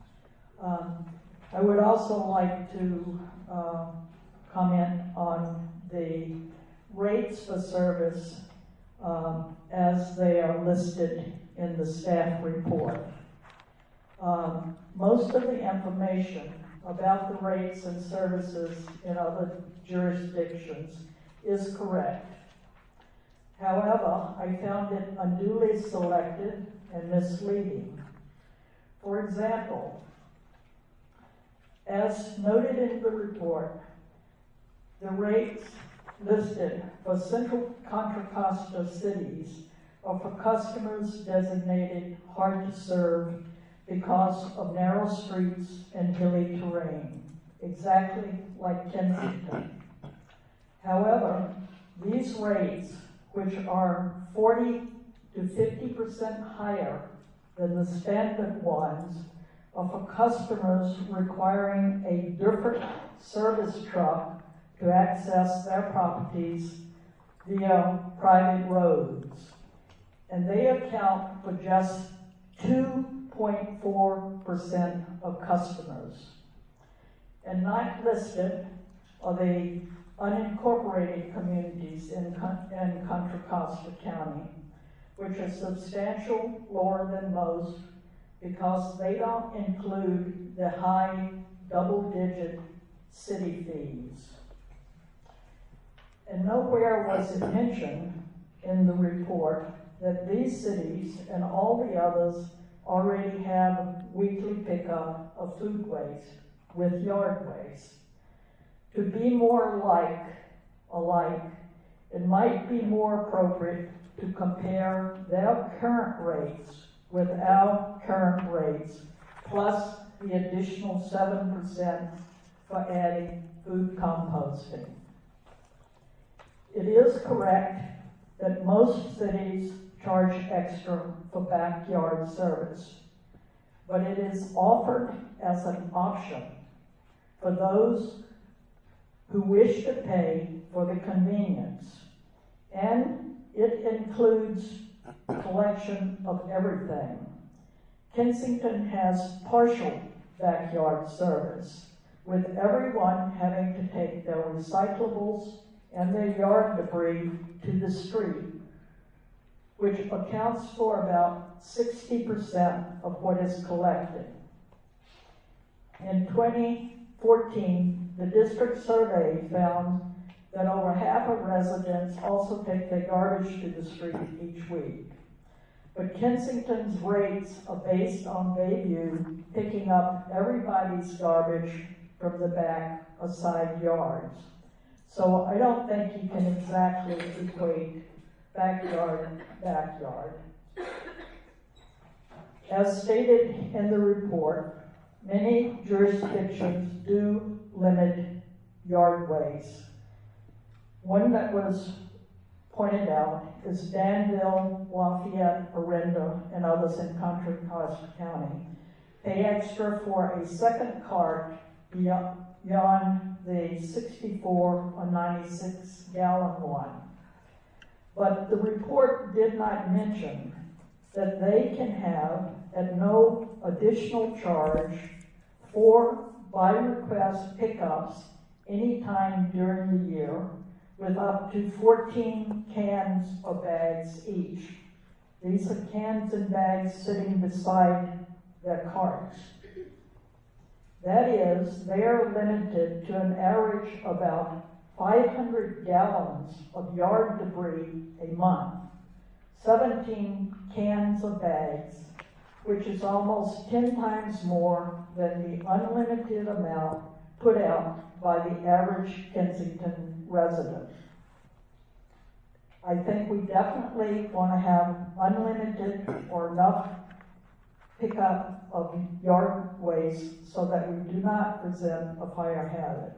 I would also like to comment on the rates for service as they are listed in the staff report. Most of the information about the rates and services in other jurisdictions is correct. However, I found it unduly selective and misleading. For example, as noted in the report, the rates listed for Central Contra Costa cities are for customers designated hard to serve because of narrow streets and hilly terrain, exactly like Kensington. However, these rates, which are 40 to 50% higher than the standard ones, are for customers requiring a different service truck to access their properties via private roads. And they account for just 2.4% of customers. And not listed are the unincorporated communities in Contra Costa County, which are substantially lower than most because they don't include the high double-digit city fees. And nowhere was it mentioned in the report that these cities and all the others already have weekly pickup of food waste with yard waste. To be more alike, it might be more appropriate to compare their current rates with our current rates, plus the additional 7% for adding food composting. It is correct that most cities charge extra for backyard service, but it is offered as an option for those who wish to pay for the convenience, and it includes collection of everything. Kensington has partial backyard service, with everyone having to take their recyclables and their yard debris to the street, which accounts for about 60% of what is collected. In 2014, the district survey found that over half of residents also take their garbage to the street each week. But Kensington's rates are based on Bayview picking up everybody's garbage from the back or side yards. So I don't think you can exactly equate backyard. As stated in the report, many jurisdictions do limit yard waste. One that was pointed out is Danville, Lafayette, Orinda, and others in Contra Costa County pay extra for a second cart beyond the 64 or 96 gallon one. But the report did not mention that they can have, at no additional charge, 4 by request pickups anytime during the year, with up to 14 cans or bags each. These are cans and bags sitting beside their carts. That is, they are limited to an average about 500 gallons of yard debris a month, 17 cans of bags, which is almost 10 times more than the unlimited amount put out by the average Kensington resident. I think we definitely want to have unlimited or enough pickup of yard waste so that we do not present a fire hazard.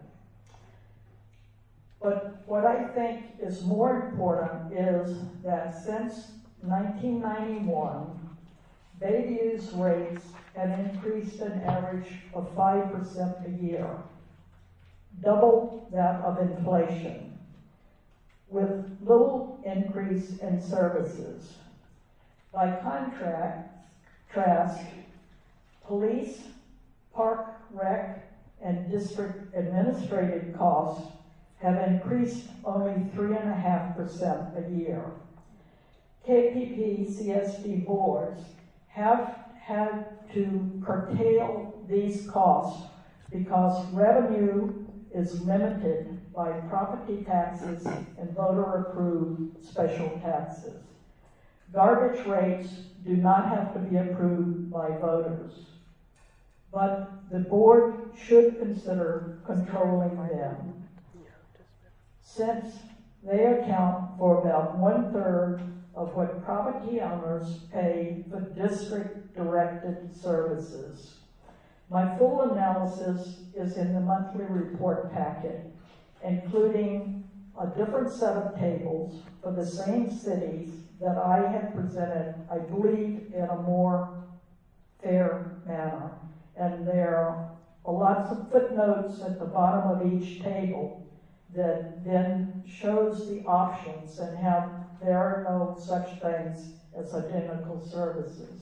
But what I think is more important is that since 1991, Bayview's rates have increased an average of 5% a year, double that of inflation, with little increase in services. By contrast, police, park, rec, and district administrative costs have increased only 3.5% a year. KPP CSD boards have had to curtail these costs because revenue is limited by property taxes and voter-approved special taxes. Garbage rates do not have to be approved by voters, but the board should consider controlling them, since they account for about 1/3 of what property owners pay for district-directed services. My full analysis is in the monthly report packet, including a different set of tables for the same cities that I have presented, I believe, in a more fair manner. And there are lots of footnotes at the bottom of each table that then shows the options and how there are no such things as identical services.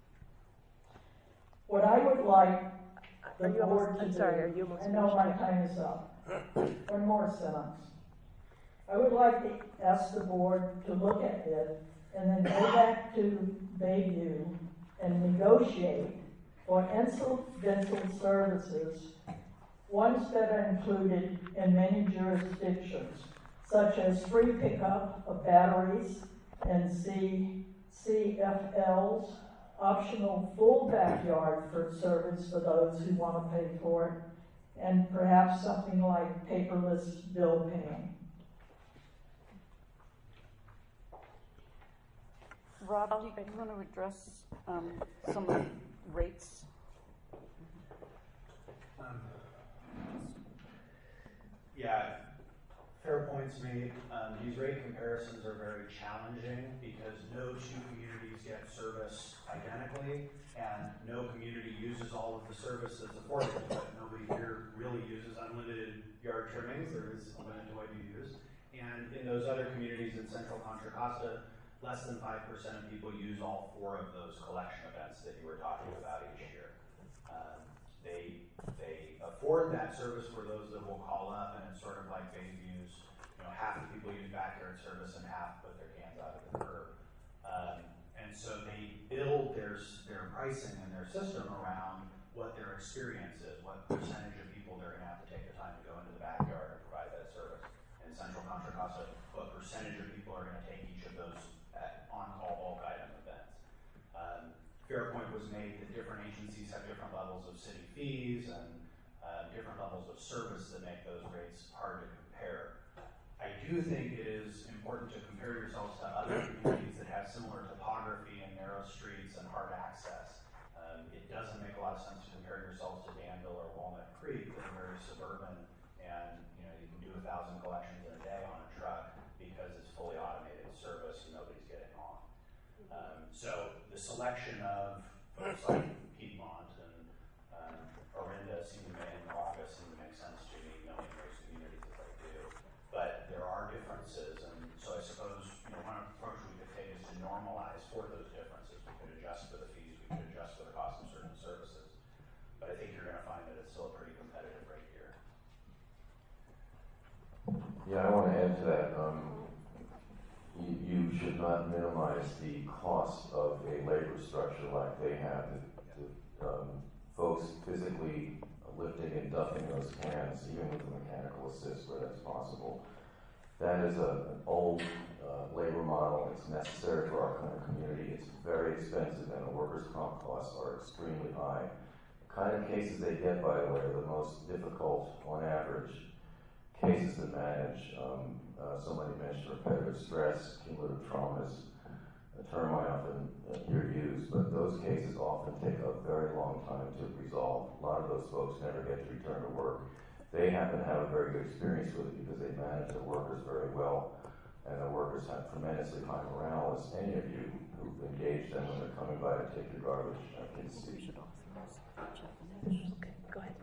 What I would like the board to do, I know my time is up. One more sentence. I would like to ask the board to look at it and then go back to Bayview and negotiate for incidental services, ones that are included in many jurisdictions, such as free pickup of batteries and CFLs, optional full backyard for service for those who want to pay for it, and perhaps something like paperless bill paying. Rob, do you want to address some of the rates? Yeah, fair points made. These rate comparisons are very challenging because no two communities get service identically, and no community uses all of the services affordable, but nobody here really uses unlimited yard trimmings. There is a limit to what you use. And in those other communities in Central Contra Costa, less than 5% of people use all 4 of those collection events that you were talking about each year. They afford that service for those that will call up, and it's sort of like Bayview's, half the people use backyard service and half put their cans out at the curb. And so they build their pricing and their system around what their experience is, what percentage of people they're going to have to take the time to go into the backyard and provide that service. In Central Contra Costa, what percentage of people are going to take each of those on-call bulk item events. Fair point was made that different agencies have different levels of city fees and different levels of service that make those rates hard to compare. I do think it is important to compare yourselves to other communities that have similar topography and narrow streets and hard access. It doesn't make a lot of sense to compare yourselves to Danville or Walnut Creek that are very suburban, and you can do 1,000 collections in a day on a truck because it's fully automated service and nobody's getting on. So the selection of folks like Piedmont and Orinda and Mauga seem to make sense to me, knowing those communities as I do. But there are differences, and so I suppose one approach we could take is to normalize for those differences. We could adjust for the fees, we could adjust for the cost of certain services. But I think you're going to find that it's still a pretty competitive rate here. Yeah, I want to add to that. You should not minimize the cost of a labor structure like they have. Folks physically lifting and dumping those cans, even with a mechanical assist where that's possible. That is an old labor model. It's necessary for our kind of community. It's very expensive, and the workers' comp costs are extremely high. The kind of cases they get, by the way, are the most difficult, on average, cases to manage. Somebody mentioned repetitive stress, cumulative traumas, a term I often hear used, but those cases often take a very long time to resolve. A lot of those folks never get to return to work. They happen to have a very good experience with it because they manage their workers very well, and the workers have tremendously high morale, as any of you who've engaged them when they're coming by to take your garbage can see. Go ahead.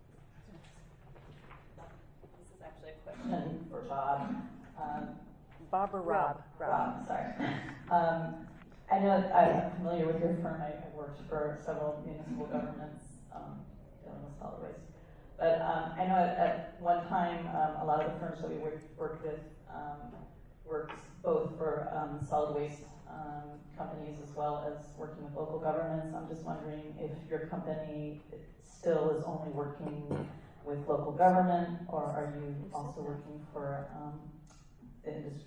This is actually a question for Bob. Bob or Rob? Rob, sorry. I know I'm familiar with your firm. I worked for several municipal governments dealing with solid waste. But I know at one time a lot of the firms that we worked with worked both for solid waste companies as well as working with local governments. I'm just wondering if your company still is only working with local government, or are you also working for the industry?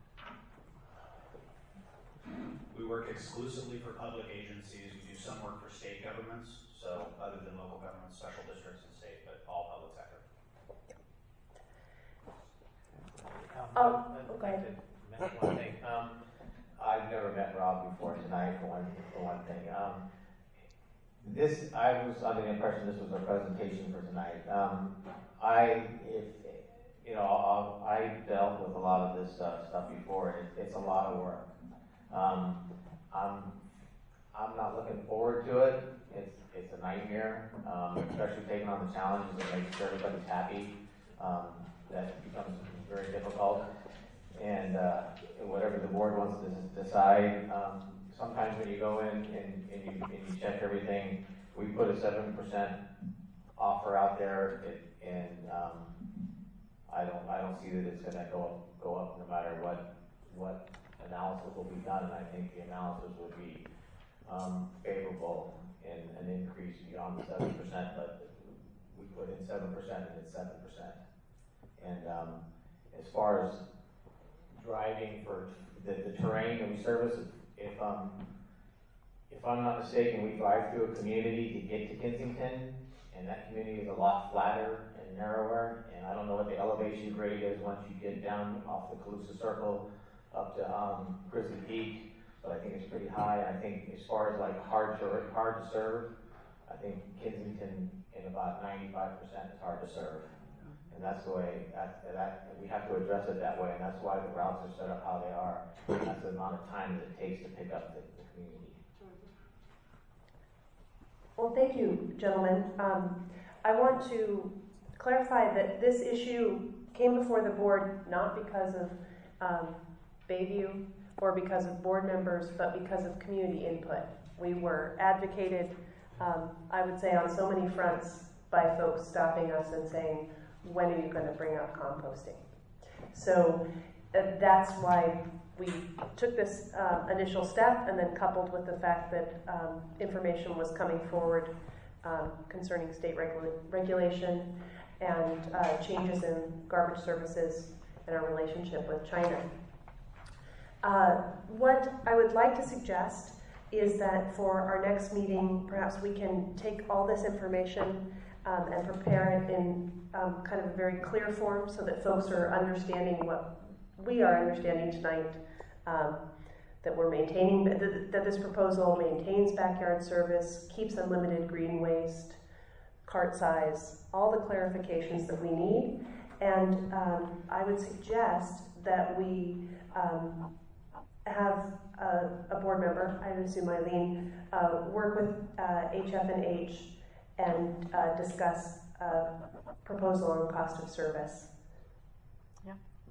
We work exclusively for public agencies. We do some work for state governments, so other than local governments, special districts and state, but all public sector. Okay. I'd like to mention one thing. I've never met Rob before tonight, for one thing. I was under the impression this was a presentation for tonight. I dealt with a lot of this stuff before. It's a lot of work. I'm not looking forward to it. It's a nightmare, especially taking on the challenges of making sure everybody's happy. That becomes very difficult. And whatever the board wants to decide, sometimes when you go in and you check everything, we put a 7% offer out there, and I don't see that it's going to go up no matter what analysis will be done. And I think the analysis would be favorable in an increase beyond the 7%, but we put in 7% and it's 7%. And as far as driving for the terrain that we service, if I'm not mistaken, we drive through a community to get to Kensington, and that community is a lot flatter and narrower, and I don't know what the elevation grade is once you get down off the Calusa Circle up to Grizzly Peak, but I think it's pretty high. I think as far as like hard to serve, I think Kensington in about 95% is hard to serve. And that's the way that we have to address it that way, and that's why the routes are set up how they are. That's the amount of time that it takes to pick up the community. Well, thank you, gentlemen. I want to clarify that this issue came before the board not because of Bayview or because of board members, but because of community input. We were advocated, I would say, on so many fronts by folks stopping us and saying, when are you going to bring up composting? So that's why we took this initial step, and then coupled with the fact that information was coming forward concerning state regulation and changes in garbage services and our relationship with China. What I would like to suggest is that for our next meeting, perhaps we can take all this information and prepare it in kind of a very clear form so that folks are understanding what we are understanding tonight, that we're maintaining, that this proposal maintains backyard service, keeps unlimited green waste, cart size, all the clarifications that we need. And I would suggest that we have a board member, I would assume Eileen, work with HF&H and discuss a proposal on cost of service. Yeah.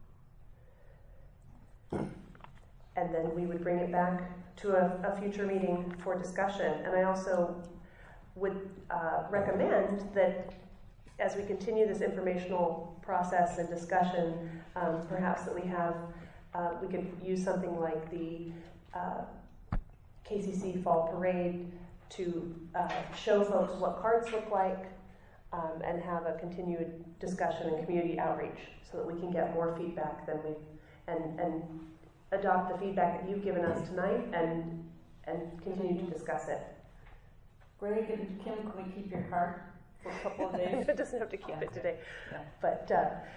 And then we would bring it back to a future meeting for discussion. And I also would recommend that as we continue this informational process and discussion, perhaps that we could use something like the KCC Fall Parade to show folks what carts look like, and have a continued discussion and community outreach so that we can get more feedback than and adopt the feedback that you've given us tonight and continue to discuss it. Greg and Kim, can we keep your cart for a couple of days? It doesn't have to keep it today. Yeah. But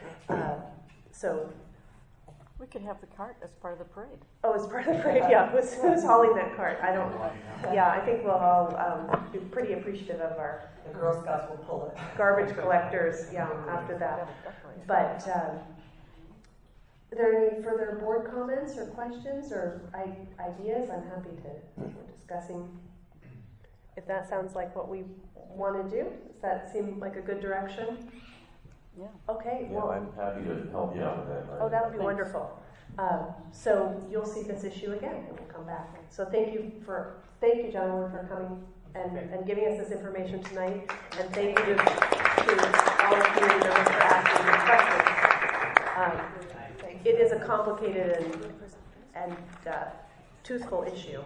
so we could have the cart as part of the parade. Oh, as part of the parade, yeah. Who's hauling that cart? I don't. Yeah, I think we'll all be pretty appreciative of our. The Girl Scouts will pull it. Garbage collectors, yeah, after that. But are there any further board comments or questions or ideas? I'm happy to discussing. If that sounds like what we want to do, does that seem like a good direction? Yeah. Okay. Yeah, well, I'm happy to help you out with that. Oh, that would be wonderful. So you'll see this issue again, and we'll come back. So thank you, gentlemen, for coming and giving us this information tonight, and thank you to all the community members for asking these questions. It is a complicated and toothful issue.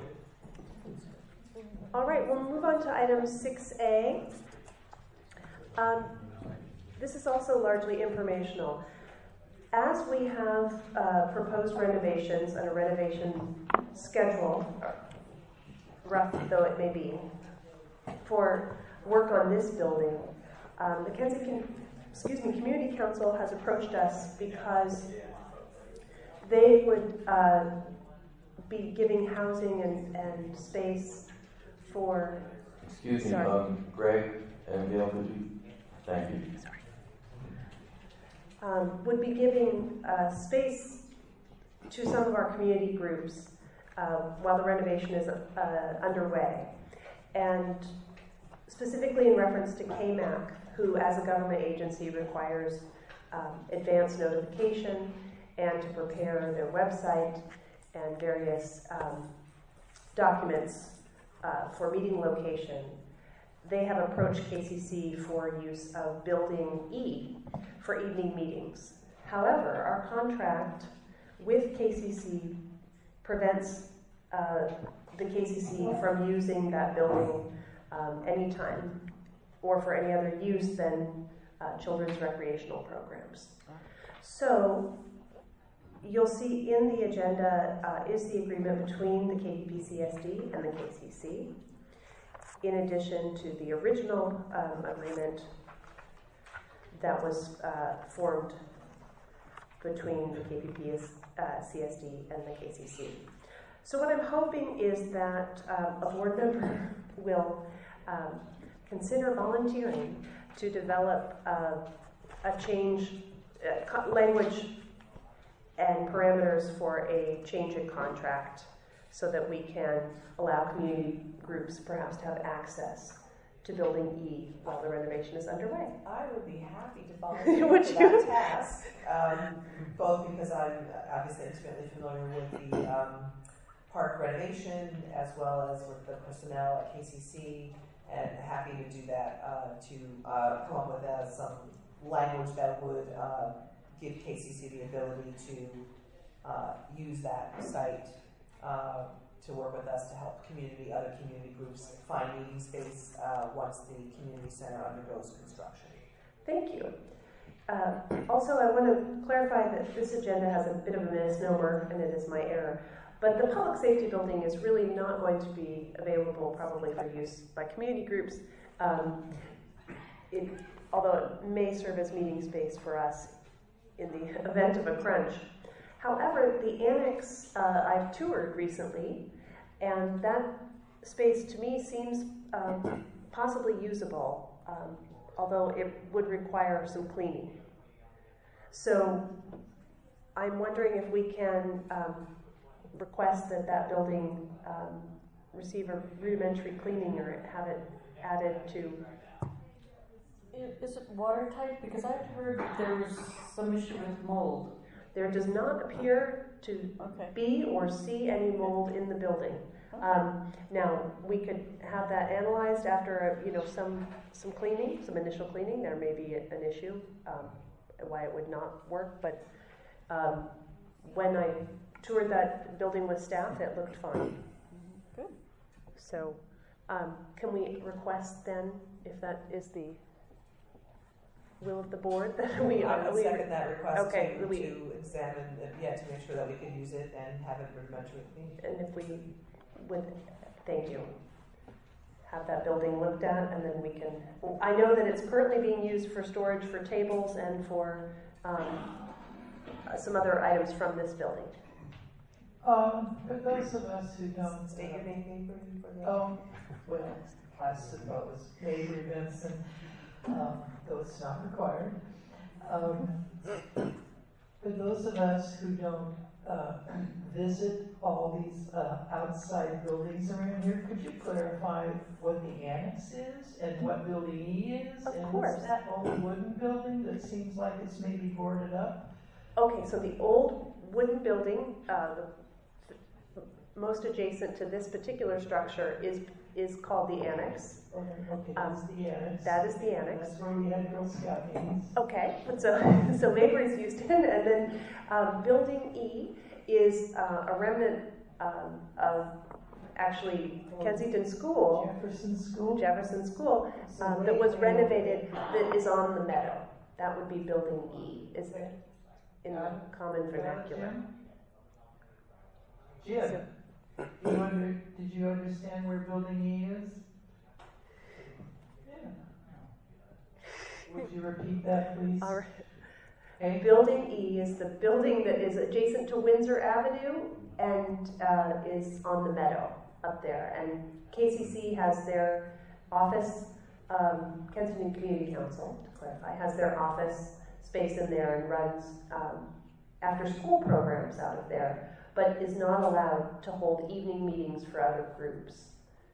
All right, we'll move on to item 6A. this is also largely informational. As we have proposed renovations and a renovation schedule, rough though it may be, for work on this building, the Kensington Community Council has approached us because they would be giving housing and space for. Excuse me, Greg and Gail, could you? Thank you. Would be giving space to some of our community groups while the renovation is underway. And specifically in reference to KMAC, who as a government agency requires advance notification and to prepare their website and various documents for meeting location, they have approached KCC for use of Building E for evening meetings. However, our contract with KCC prevents the KCC from using that building anytime or for any other use than children's recreational programs. So you'll see in the agenda is the agreement between the KPPCSD and the KCC, in addition to the original agreement that was formed between the KPPCSD and the KCC. So what I'm hoping is that a board member will consider volunteering to develop a change, language and parameters for a change in contract so that we can allow community groups perhaps to have access to Building E while the renovation is underway. I would be happy to volunteer for that task, both because I'm obviously intimately familiar with the park renovation as well as with the personnel at KCC, and happy to do that to come up with some language that would give KCC the ability to use that site to work with us to help other community groups find meeting space once the community center undergoes construction. Thank you. Also, I want to clarify that this agenda has a bit of a misnomer, and it is my error. But the public safety building is really not going to be available probably for use by community groups, although it may serve as meeting space for us in the event of a crunch. However, the annex I've toured recently, and that space to me seems possibly usable, although it would require some cleaning. So I'm wondering if we can request that that building receive a rudimentary cleaning or have it added to. Is it watertight? Because I've heard there was some issue with mold. There does not appear to be or see any mold in the building. Now, we could have that analyzed after some cleaning, some initial cleaning. There may be an issue why it would not work, but when I toured that building with staff, it looked fine. Good. So, can we request then, if that is the will of the board, that I would second that request to examine, to make sure that we can use it and have it rudimentary cleaned. And if we would, thank you, have that building looked at, and then we can. I know that it's currently being used for storage for tables and for some other items from this building. For those of us who don't state your name for the well, I suppose Avery Benson, though it's not required. For those of us who don't visit all these outside buildings around here, could you clarify what the annex is and what Building E is? Of and course. Is that old wooden building that seems like it's maybe boarded up? Okay, so the old wooden building, most adjacent to this particular structure, is called the annex. Okay, that's the annex. That is the annex. That's where we had Girl Scout meetings. Okay, so Mabry's used in, and then Building E is a remnant of actually Kensington School. Jefferson School. Jefferson School that was renovated, that is on the meadow. That would be building E, is it? In the common vernacular. Jim, did you understand where building E is? Yeah. Would you repeat that, please? All right. Building E is the building that is adjacent to Windsor Avenue and is on the meadow up there. And KCC has their office, Kensington Community Council, to clarify, has their office space in there and runs after-school programs out of there, but is not allowed to hold evening meetings for other groups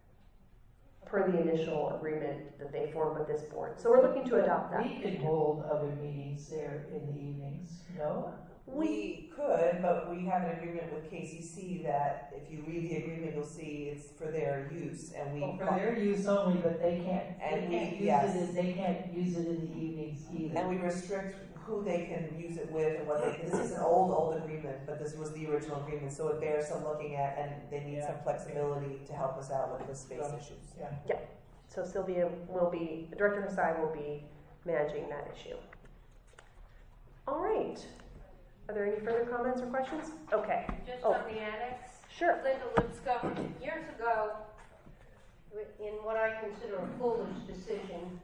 per the initial agreement that they formed with this board. So we're looking to adopt that. We could hold other meetings there in the evenings, no? We could, but we have an agreement with KCC that if you read the agreement, you'll see it's for their use, and we. For their use only, but they can't yes. They can't use it in the evenings either. And we restrict who they can use it with and what they, this is an old agreement, but this was the original agreement, so it bears some looking at, and they need some flexibility to help us out with the space issues. Yeah. So Sylvia will be, Director Hasai will be managing that issue. All right. Are there any further comments or questions? Okay. Just on the annex? Sure. Linda Lipscomb, years ago, in what I consider a foolish decision,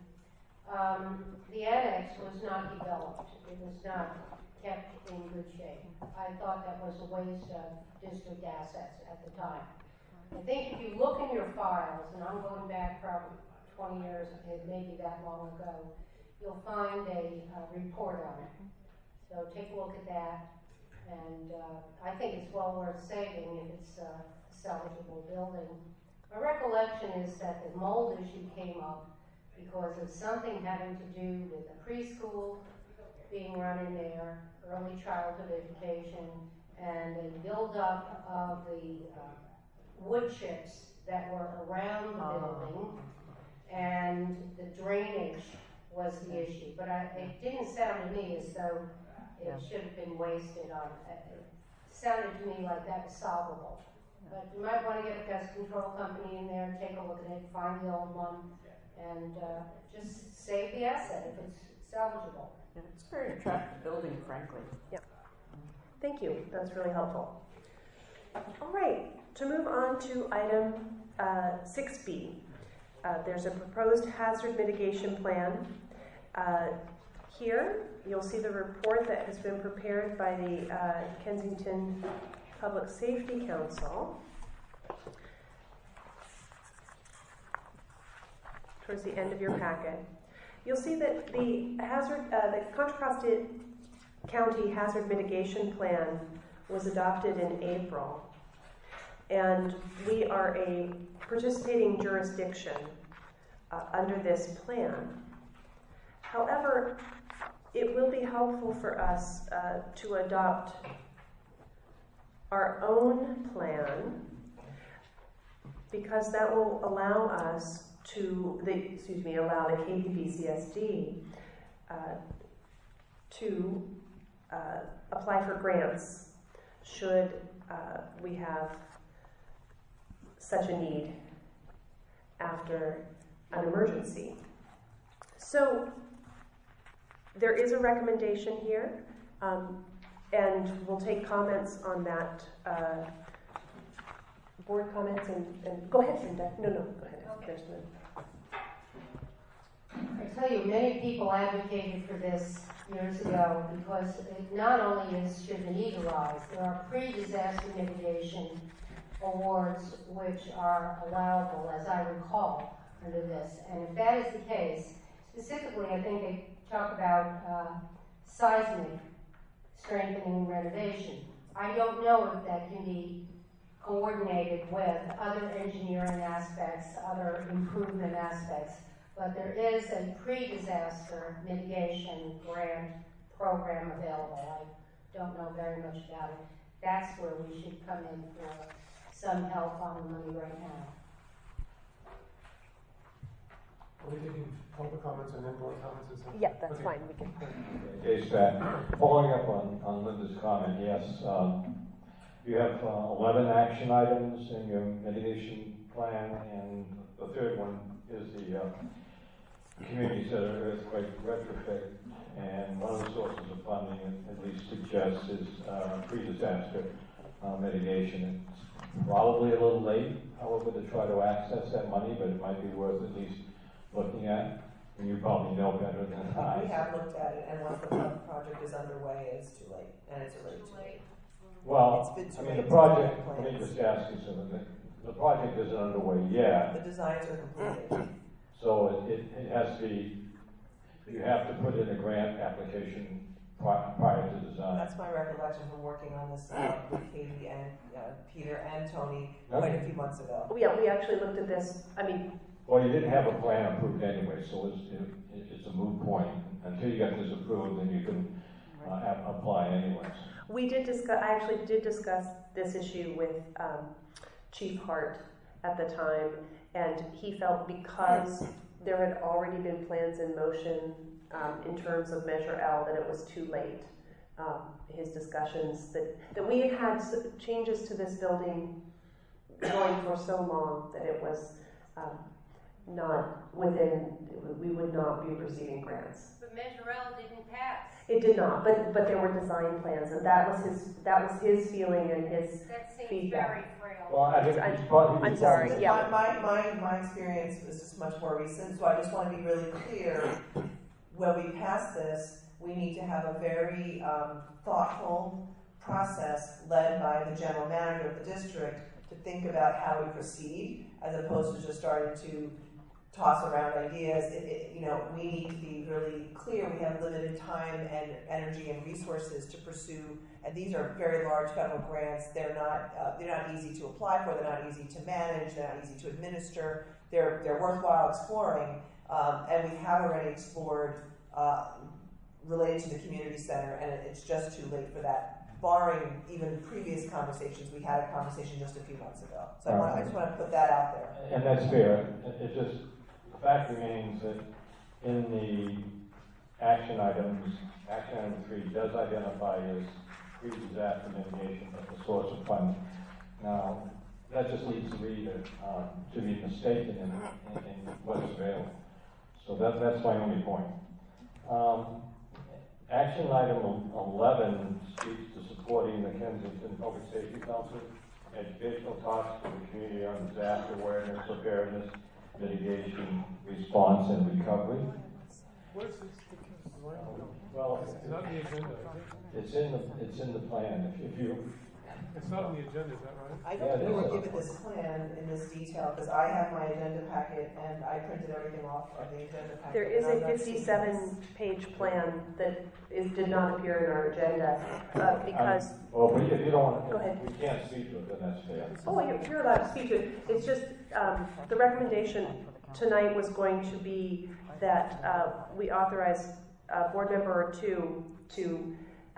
the annex was not developed. It was not kept in good shape. I thought that was a waste of district assets at the time. I think if you look in your files, and I'm going back probably 20 years, maybe that long ago, you'll find a report on it. So take a look at that, and I think it's well worth saving if it's a salvageable building. My recollection is that the mold issue came up because of something having to do with a preschool being run in there, early childhood education, and a buildup of the wood chips that were around the building, and the drainage was the issue. But it didn't sound to me as though it should have been wasted on. It sounded to me like that was solvable. But you might want to get a pest control company in there, take a look at it, find the old one, and just save the asset if it's salvageable. Yeah, it's a very attractive building, frankly. Yeah. Thank you. That's really helpful. All right. To move on to item 6B, there's a proposed hazard mitigation plan. Here, you'll see the report that has been prepared by the Kensington Public Safety Council. Towards the end of your packet, you'll see that the Contra Costa County Hazard Mitigation Plan was adopted in April, and we are a participating jurisdiction under this plan. However, it will be helpful for us to adopt our own plan, because that will allow us to, allow the KPBCSD to apply for grants should we have such a need after an emergency. So there is a recommendation here, and we'll take comments on that, board comments, and go ahead, Linda. No, go ahead. Okay. There's the... I tell you, many people advocated for this years ago because it not only should be legalized, there are pre-disaster mitigation awards which are allowable, as I recall, under this. And if that is the case, specifically, I think they talk about seismic strengthening and renovation. I don't know if that can be coordinated with other engineering aspects, other improvement aspects, but there is a pre-disaster mitigation grant program available. I don't know very much about it. That's where we should come in for some help on the money right now. Are we taking public comments and then board comments? Is that... Yeah, that's okay. fine. We can. Okay, Stan. Following up on Linda's comment, yes, you have 11 action items in your mitigation plan, and the third one is the communities that are earthquake retrofit, and one of the sources of funding, at least suggests, is pre-disaster mitigation. It's probably a little late, however, to try to access that money, but it might be worth at least looking at. And you probably know better than I. We have looked at it, and once the project is underway, it's too late, and it's already too late. Well, I mean, the project, let me just ask you something. The project isn't underway yet. The designs are completed. So it has to be, you have to put in a grant application prior to design. That's my recollection from working on this with Katie and Peter and Tony quite a few months ago. Yeah, we actually looked at this, I mean. Well, you didn't have a plan approved anyway, so it's a moot point. Until you get this approved, then you can apply anyways. We did discuss, I actually did discuss this issue with Chief Hart at the time, and he felt because there had already been plans in motion in terms of Measure L that it was too late. His discussions that we had changes to this building going for so long that it was not within, we would not be receiving grants. But Measure L didn't pass. It did not, but there were design plans, and that was his feeling and his that seems feedback. Very frail. Well, I think I'm sorry. Yeah. My experience is just much more recent, so I just want to be really clear. When we pass this, we need to have a very thoughtful process led by the general manager of the district to think about how we proceed, as opposed to just starting to toss around ideas. We need to be really clear. We have limited time and energy and resources to pursue, and these are very large federal grants. They're not easy to apply for. They're not easy to manage. They're not easy to administer. They're worthwhile exploring, and we have already explored related to the community center, and it's just too late for that. Barring even previous conversations, we had a conversation just a few months ago. So I just want to put that out there. And that's fair. It just, the fact remains that in the action items, action item 3 does identify as pre-disaster mitigation as the source of funding. Now, that just leads the reader to be mistaken in what's available. So that's my only point. Action item 11 speaks to supporting the Kensington Public Safety Council, educational talks to the community on disaster awareness, preparedness, mitigation, response, and recovery. Where's this? Well, it's not in the agenda, is it? It's in the plan. If you. It's not on the agenda, is that right? I don't think we were given this plan in this detail, because I have my agenda packet and I printed everything off of the agenda packet. There is a 57-page plan that did not appear in our agenda because. Well, if you don't want to, go ahead. We can't speak to it, then that's fair. Oh, you're allowed to speak to it. It's just the recommendation tonight was going to be that we authorize a board member or two to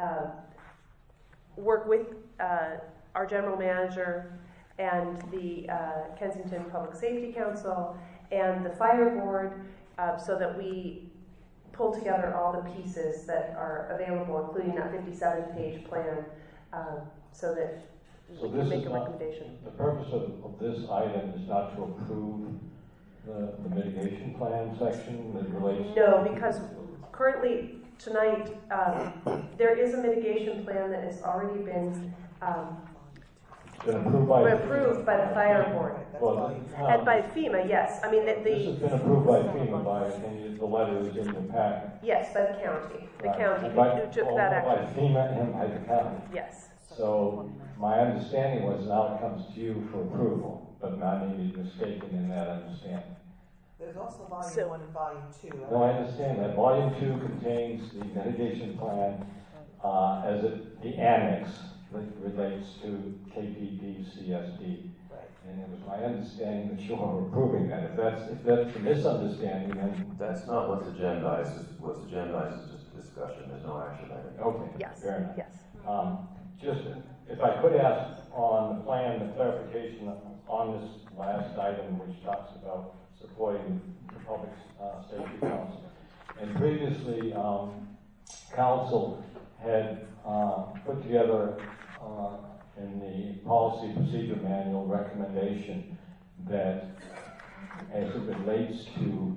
work with our general manager and the Kensington Public Safety Council and the fire board so that we pull together all the pieces that are available, including that 57-page plan, so that we can make a recommendation. The purpose of this item is not to approve the mitigation plan section that relates. No, because currently tonight there is a mitigation plan that has already been approved by the fire board. And by FEMA, yes. I mean, this has been approved by FEMA and the letter is in the packet. Yes, by the county. The county who took that action. By FEMA and by the county. Yes. So my understanding was now it comes to you for approval, but I may be mistaken in that understanding. There's also volume 1 and volume 2. No, I understand that. Volume 2 contains the mitigation plan as the annex that relates to KPP-CSD. Right. And it was my understanding that you were approving that. If that's a misunderstanding, then that's not what's agendized. What's agendized is just a discussion. There's no action item. Okay. Yes. Fair enough. Yes. Just if I could ask on the plan, the clarification on this last item, which talks about supporting the Public Safety Council. And previously, Council had put together in the policy procedure manual recommendation that as it relates to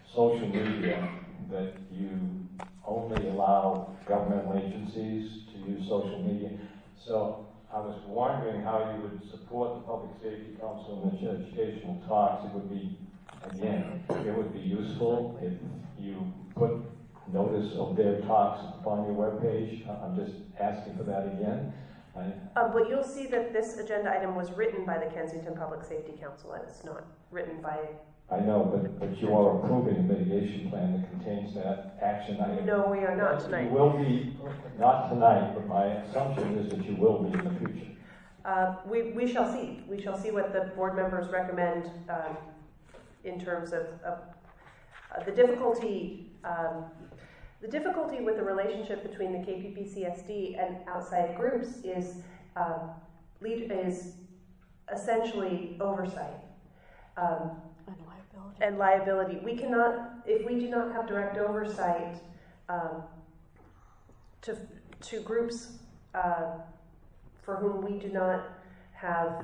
social media, that you only allow governmental agencies to use social media. So I was wondering how you would support the Public Safety Council in the educational talks. It would be, again, it would be useful if you put notice of their talks upon your webpage. I'm just asking for that again. But you'll see that this agenda item was written by the Kensington Public Safety Council, and it's not written by... I know, but you are approving a mitigation plan that contains that action item. No, we are not tonight. You will be, not tonight, but my assumption is that you will be in the future. We shall see. We shall see what the board members recommend in terms of the difficulty. The difficulty with the relationship between the KPPCSD and outside groups is essentially oversight and liability. We cannot, if we do not have direct oversight to groups for whom we do not have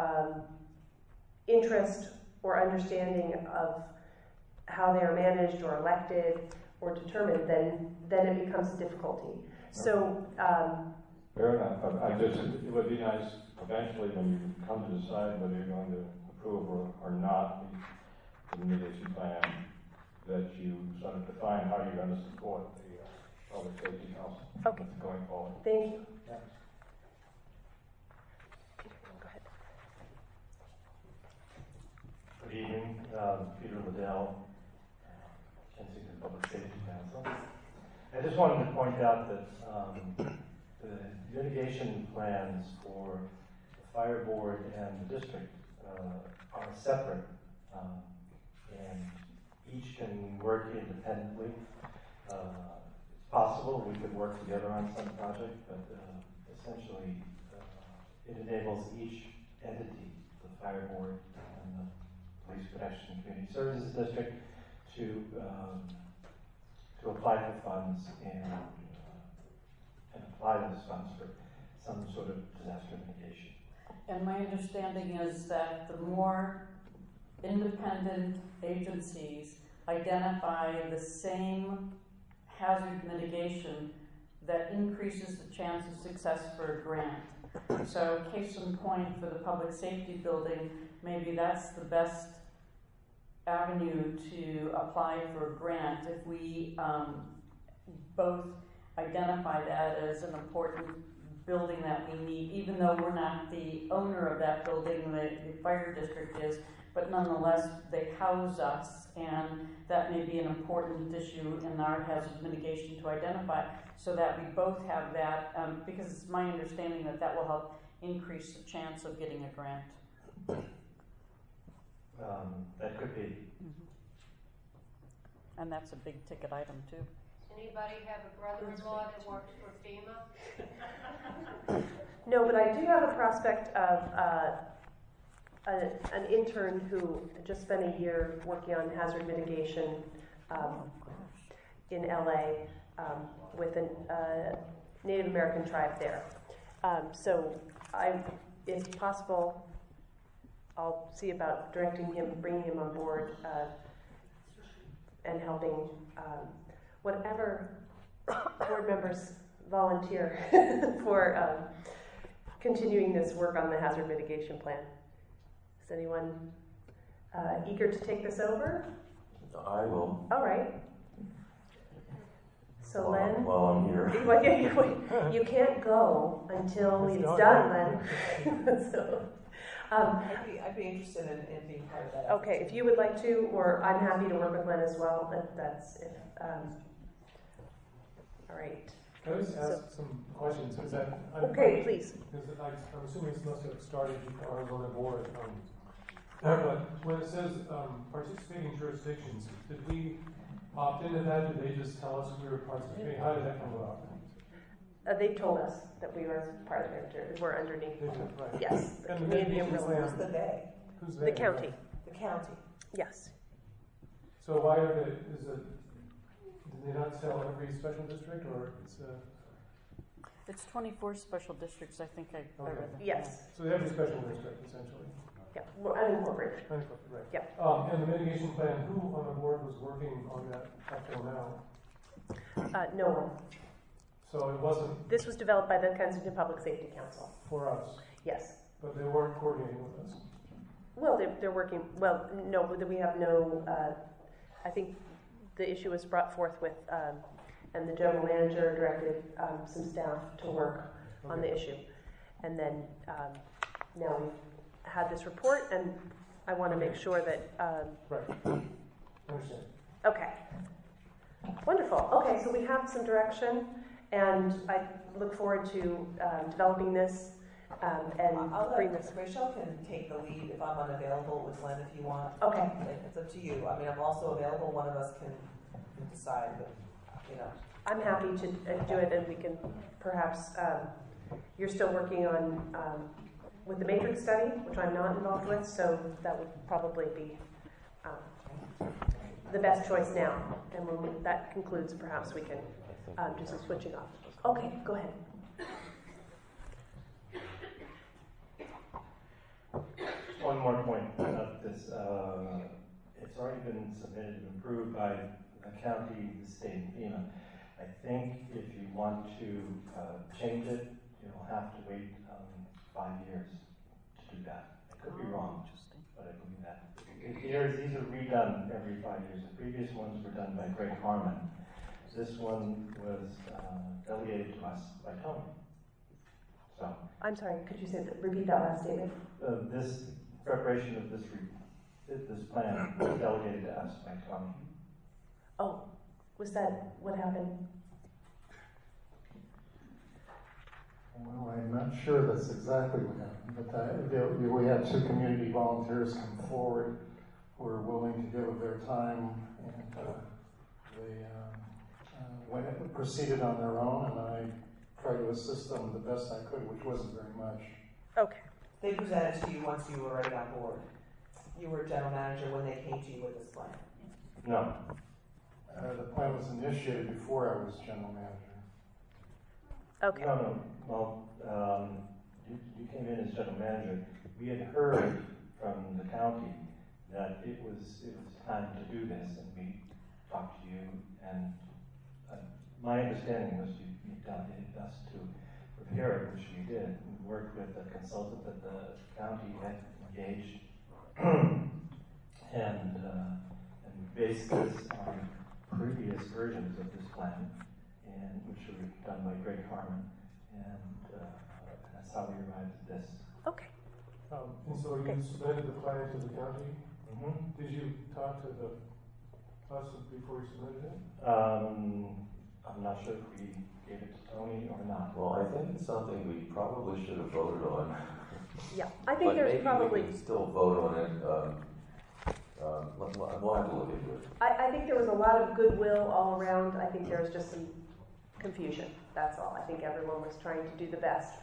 interest or understanding of how they are managed or elected or determined, then it becomes a difficulty. So fair enough. It would be nice eventually when you come to decide whether you're going to approve or not the mitigation plan, that you sort of define how you're going to support the Public Safety Council going forward. Thank you. Thanks. Go ahead. Good evening, Peter Liddell, Kensington Public Safety Council. I just wanted to point out that the mitigation plans for the fire board and the district are separate, and each can work independently. It's possible we could work together on some project, but essentially it enables each entity, the fire board and the Police Protection and Community Services District, to apply for funds and apply those funds for some sort of disaster mitigation. And my understanding is that the more independent agencies identify the same hazard mitigation, that increases the chance of success for a grant. So case in point for the public safety building, maybe that's the best avenue to apply for a grant if we both identify that as an important building that we need, even though we're not the owner of that building, the fire district is, but nonetheless they house us, and that may be an important issue in our hazard mitigation to identify, so that we both have that, because it's my understanding that that will help increase the chance of getting a grant. That could be. And that's a big ticket item too. Anybody have a brother-in-law that works for FEMA? No, but I do have a prospect of an intern who just spent a year working on hazard mitigation in LA with a Native American tribe there. So if possible, I'll see about directing him, bringing him on board, and helping whatever board members volunteer for continuing this work on the hazard mitigation plan. Is anyone eager to take this over? I will. All right. So Len, while I'm here. You can't go until it's done, Len. So, I'd be interested in being part of that. Okay, if you would like to, or I'm happy to work with Len as well. That's if. All right. Can I just ask some questions? Is that okay, please. Because I'm assuming this must have started before I was on the board. But when it says participating jurisdictions, did we opt into that? Did they just tell us we were participating? How did that come about? They told us that we were part of it. We're underneath. Right. Yes. The and community Who's the they? Who's the county. The county. Yes. So why are they? Did they not sell every special district, or it's? It's 24 special districts, I think I read that. Yes. So every special district, essentially. Yeah, well, unincorporated. Unincorporated, right. Yeah. And the mitigation plan, who on the board was working on that up till now? No one. So it wasn't This was developed by the Kensington Public Safety Council. for us, Yes. but they weren't coordinating with us. Well, they're working, well, no, we have no, I think the issue was brought forth with, and the general manager directed some staff to work on the issue. And then now we've had this report, and I want to make sure that. Right. Understand. Okay. Wonderful. Okay, so we have some direction, and I look forward to developing this and I'll bring let this. Rachel can take the lead if I'm unavailable with Glenn if you want. Okay. It's up to you. I mean, I'm also available. One of us can decide, but you know. I'm happy to do it, and we can perhaps. You're still working on with the matrix study, which I'm not involved with, so that would probably be the best choice now. And when that concludes, perhaps we can do some switching off. Okay, go ahead. One more point about this. It's already been submitted and approved by the county, the state, and FEMA. I think if you want to change it, you'll have to wait 5 years to do that. I could be wrong, but I believe that. These are redone every 5 years. The previous ones were done by Greg Harmon. This one was delegated to us by Tony. So. I'm sorry, could you repeat that last statement? This preparation of this plan was delegated to us by Tony. Oh, was that what happened? Well, I'm not sure that's exactly what happened, but we had 2 community volunteers come forward who were willing to give of their time, and they proceeded on their own, and I tried to assist them the best I could, which wasn't very much. Okay. They presented to you once you were already on board. You were general manager when they came to you with this plan. No. The plan was initiated before I was general manager. Okay. No. Well, you came in as general manager. We had heard from the county that it was time to do this, and we talked to you. And my understanding was you delegated us to prepare it, which we did. We worked with a consultant that the county had engaged, and based this on previous versions of this plan, and which were done by Greg Harmon, and that's how we arrived at this. Okay. And so you submitted the plan to the county? Mm-hmm. Did you talk to us before you submitted it? I'm not sure if we gave it to Tony or not. Well, I think it's something we probably should have voted on. Yeah, I think there's probably. Maybe we can still vote on it. We'll have to look into it. I think there was a lot of goodwill all around. I think there was just some confusion. That's all. I think everyone was trying to do the best.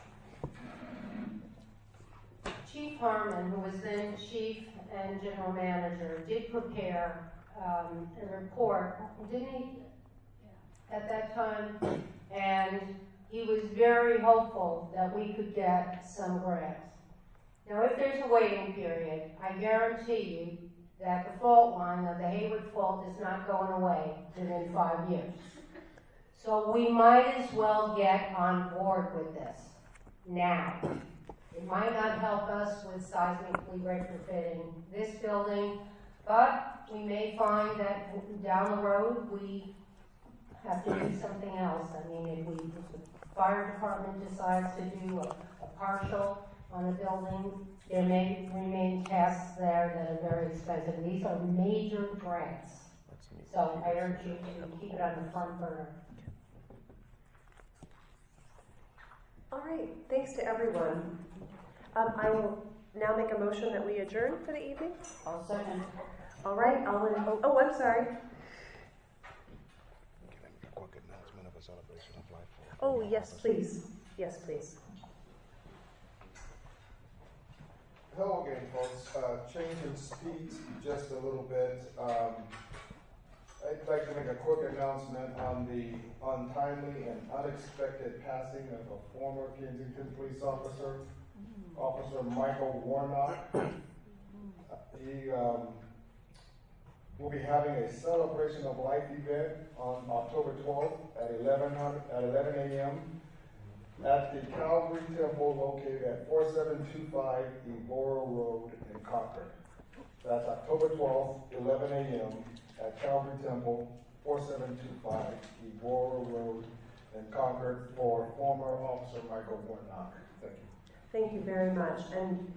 Chief Harmon, who was then chief and general manager, did prepare a report, didn't he, at that time? And he was very hopeful that we could get some grants. Now, if there's a waiting period, I guarantee you that the fault line of the Hayward Fault is not going away within 5 years. So we might as well get on board with this now. It might not help us with seismically retrofitting this building, but we may find that down the road we have to do something else. I mean, if the fire department decides to do a partial on a building, there may remain tasks there that are very expensive. These are major grants. So I urge you to keep it on the front burner. All right, thanks to everyone. I will now make a motion that we adjourn for the evening. I'll second. All right, oh, I'm sorry. Oh, yes, please. Yes, please. Hello again, folks. Changing speed just a little bit. I'd like to make a quick announcement on the untimely and unexpected passing of a former Kensington police officer, Officer Michael Warnock. He will be having a celebration of life event on October 12th at 11 a.m. at the Calvary Temple located at 4725 Evora Road in Concord. That's October 12th, 11 a.m. at Calvary Temple, 4725 Evora Road in Concord for former Officer Michael Warnock. Thank you. Thank you very much. And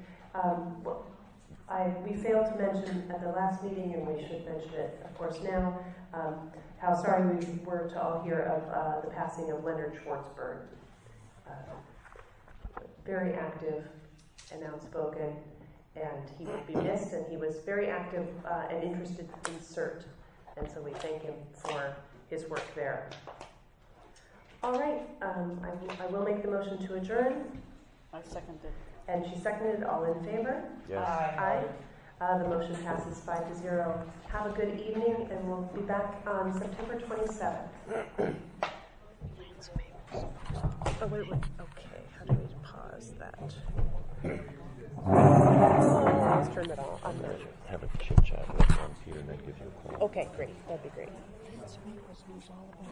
we failed to mention at the last meeting, and we should mention it, of course, now, how sorry we were to all hear of the passing of Leonard Schwartzberg. Very active and outspoken, and he will be missed, and he was very active and interested in CERT, and so we thank him for his work there. All right, I will make the motion to adjourn. I seconded. And she seconded. All in favor? Yes. Aye. The motion passes 5-0. Have a good evening, and we'll be back on September 27th. Oh, wait. Okay, how do we pause that? Let's turn it off. Have a chit chat with Peter and then give you a call. Okay, great. That'd be great.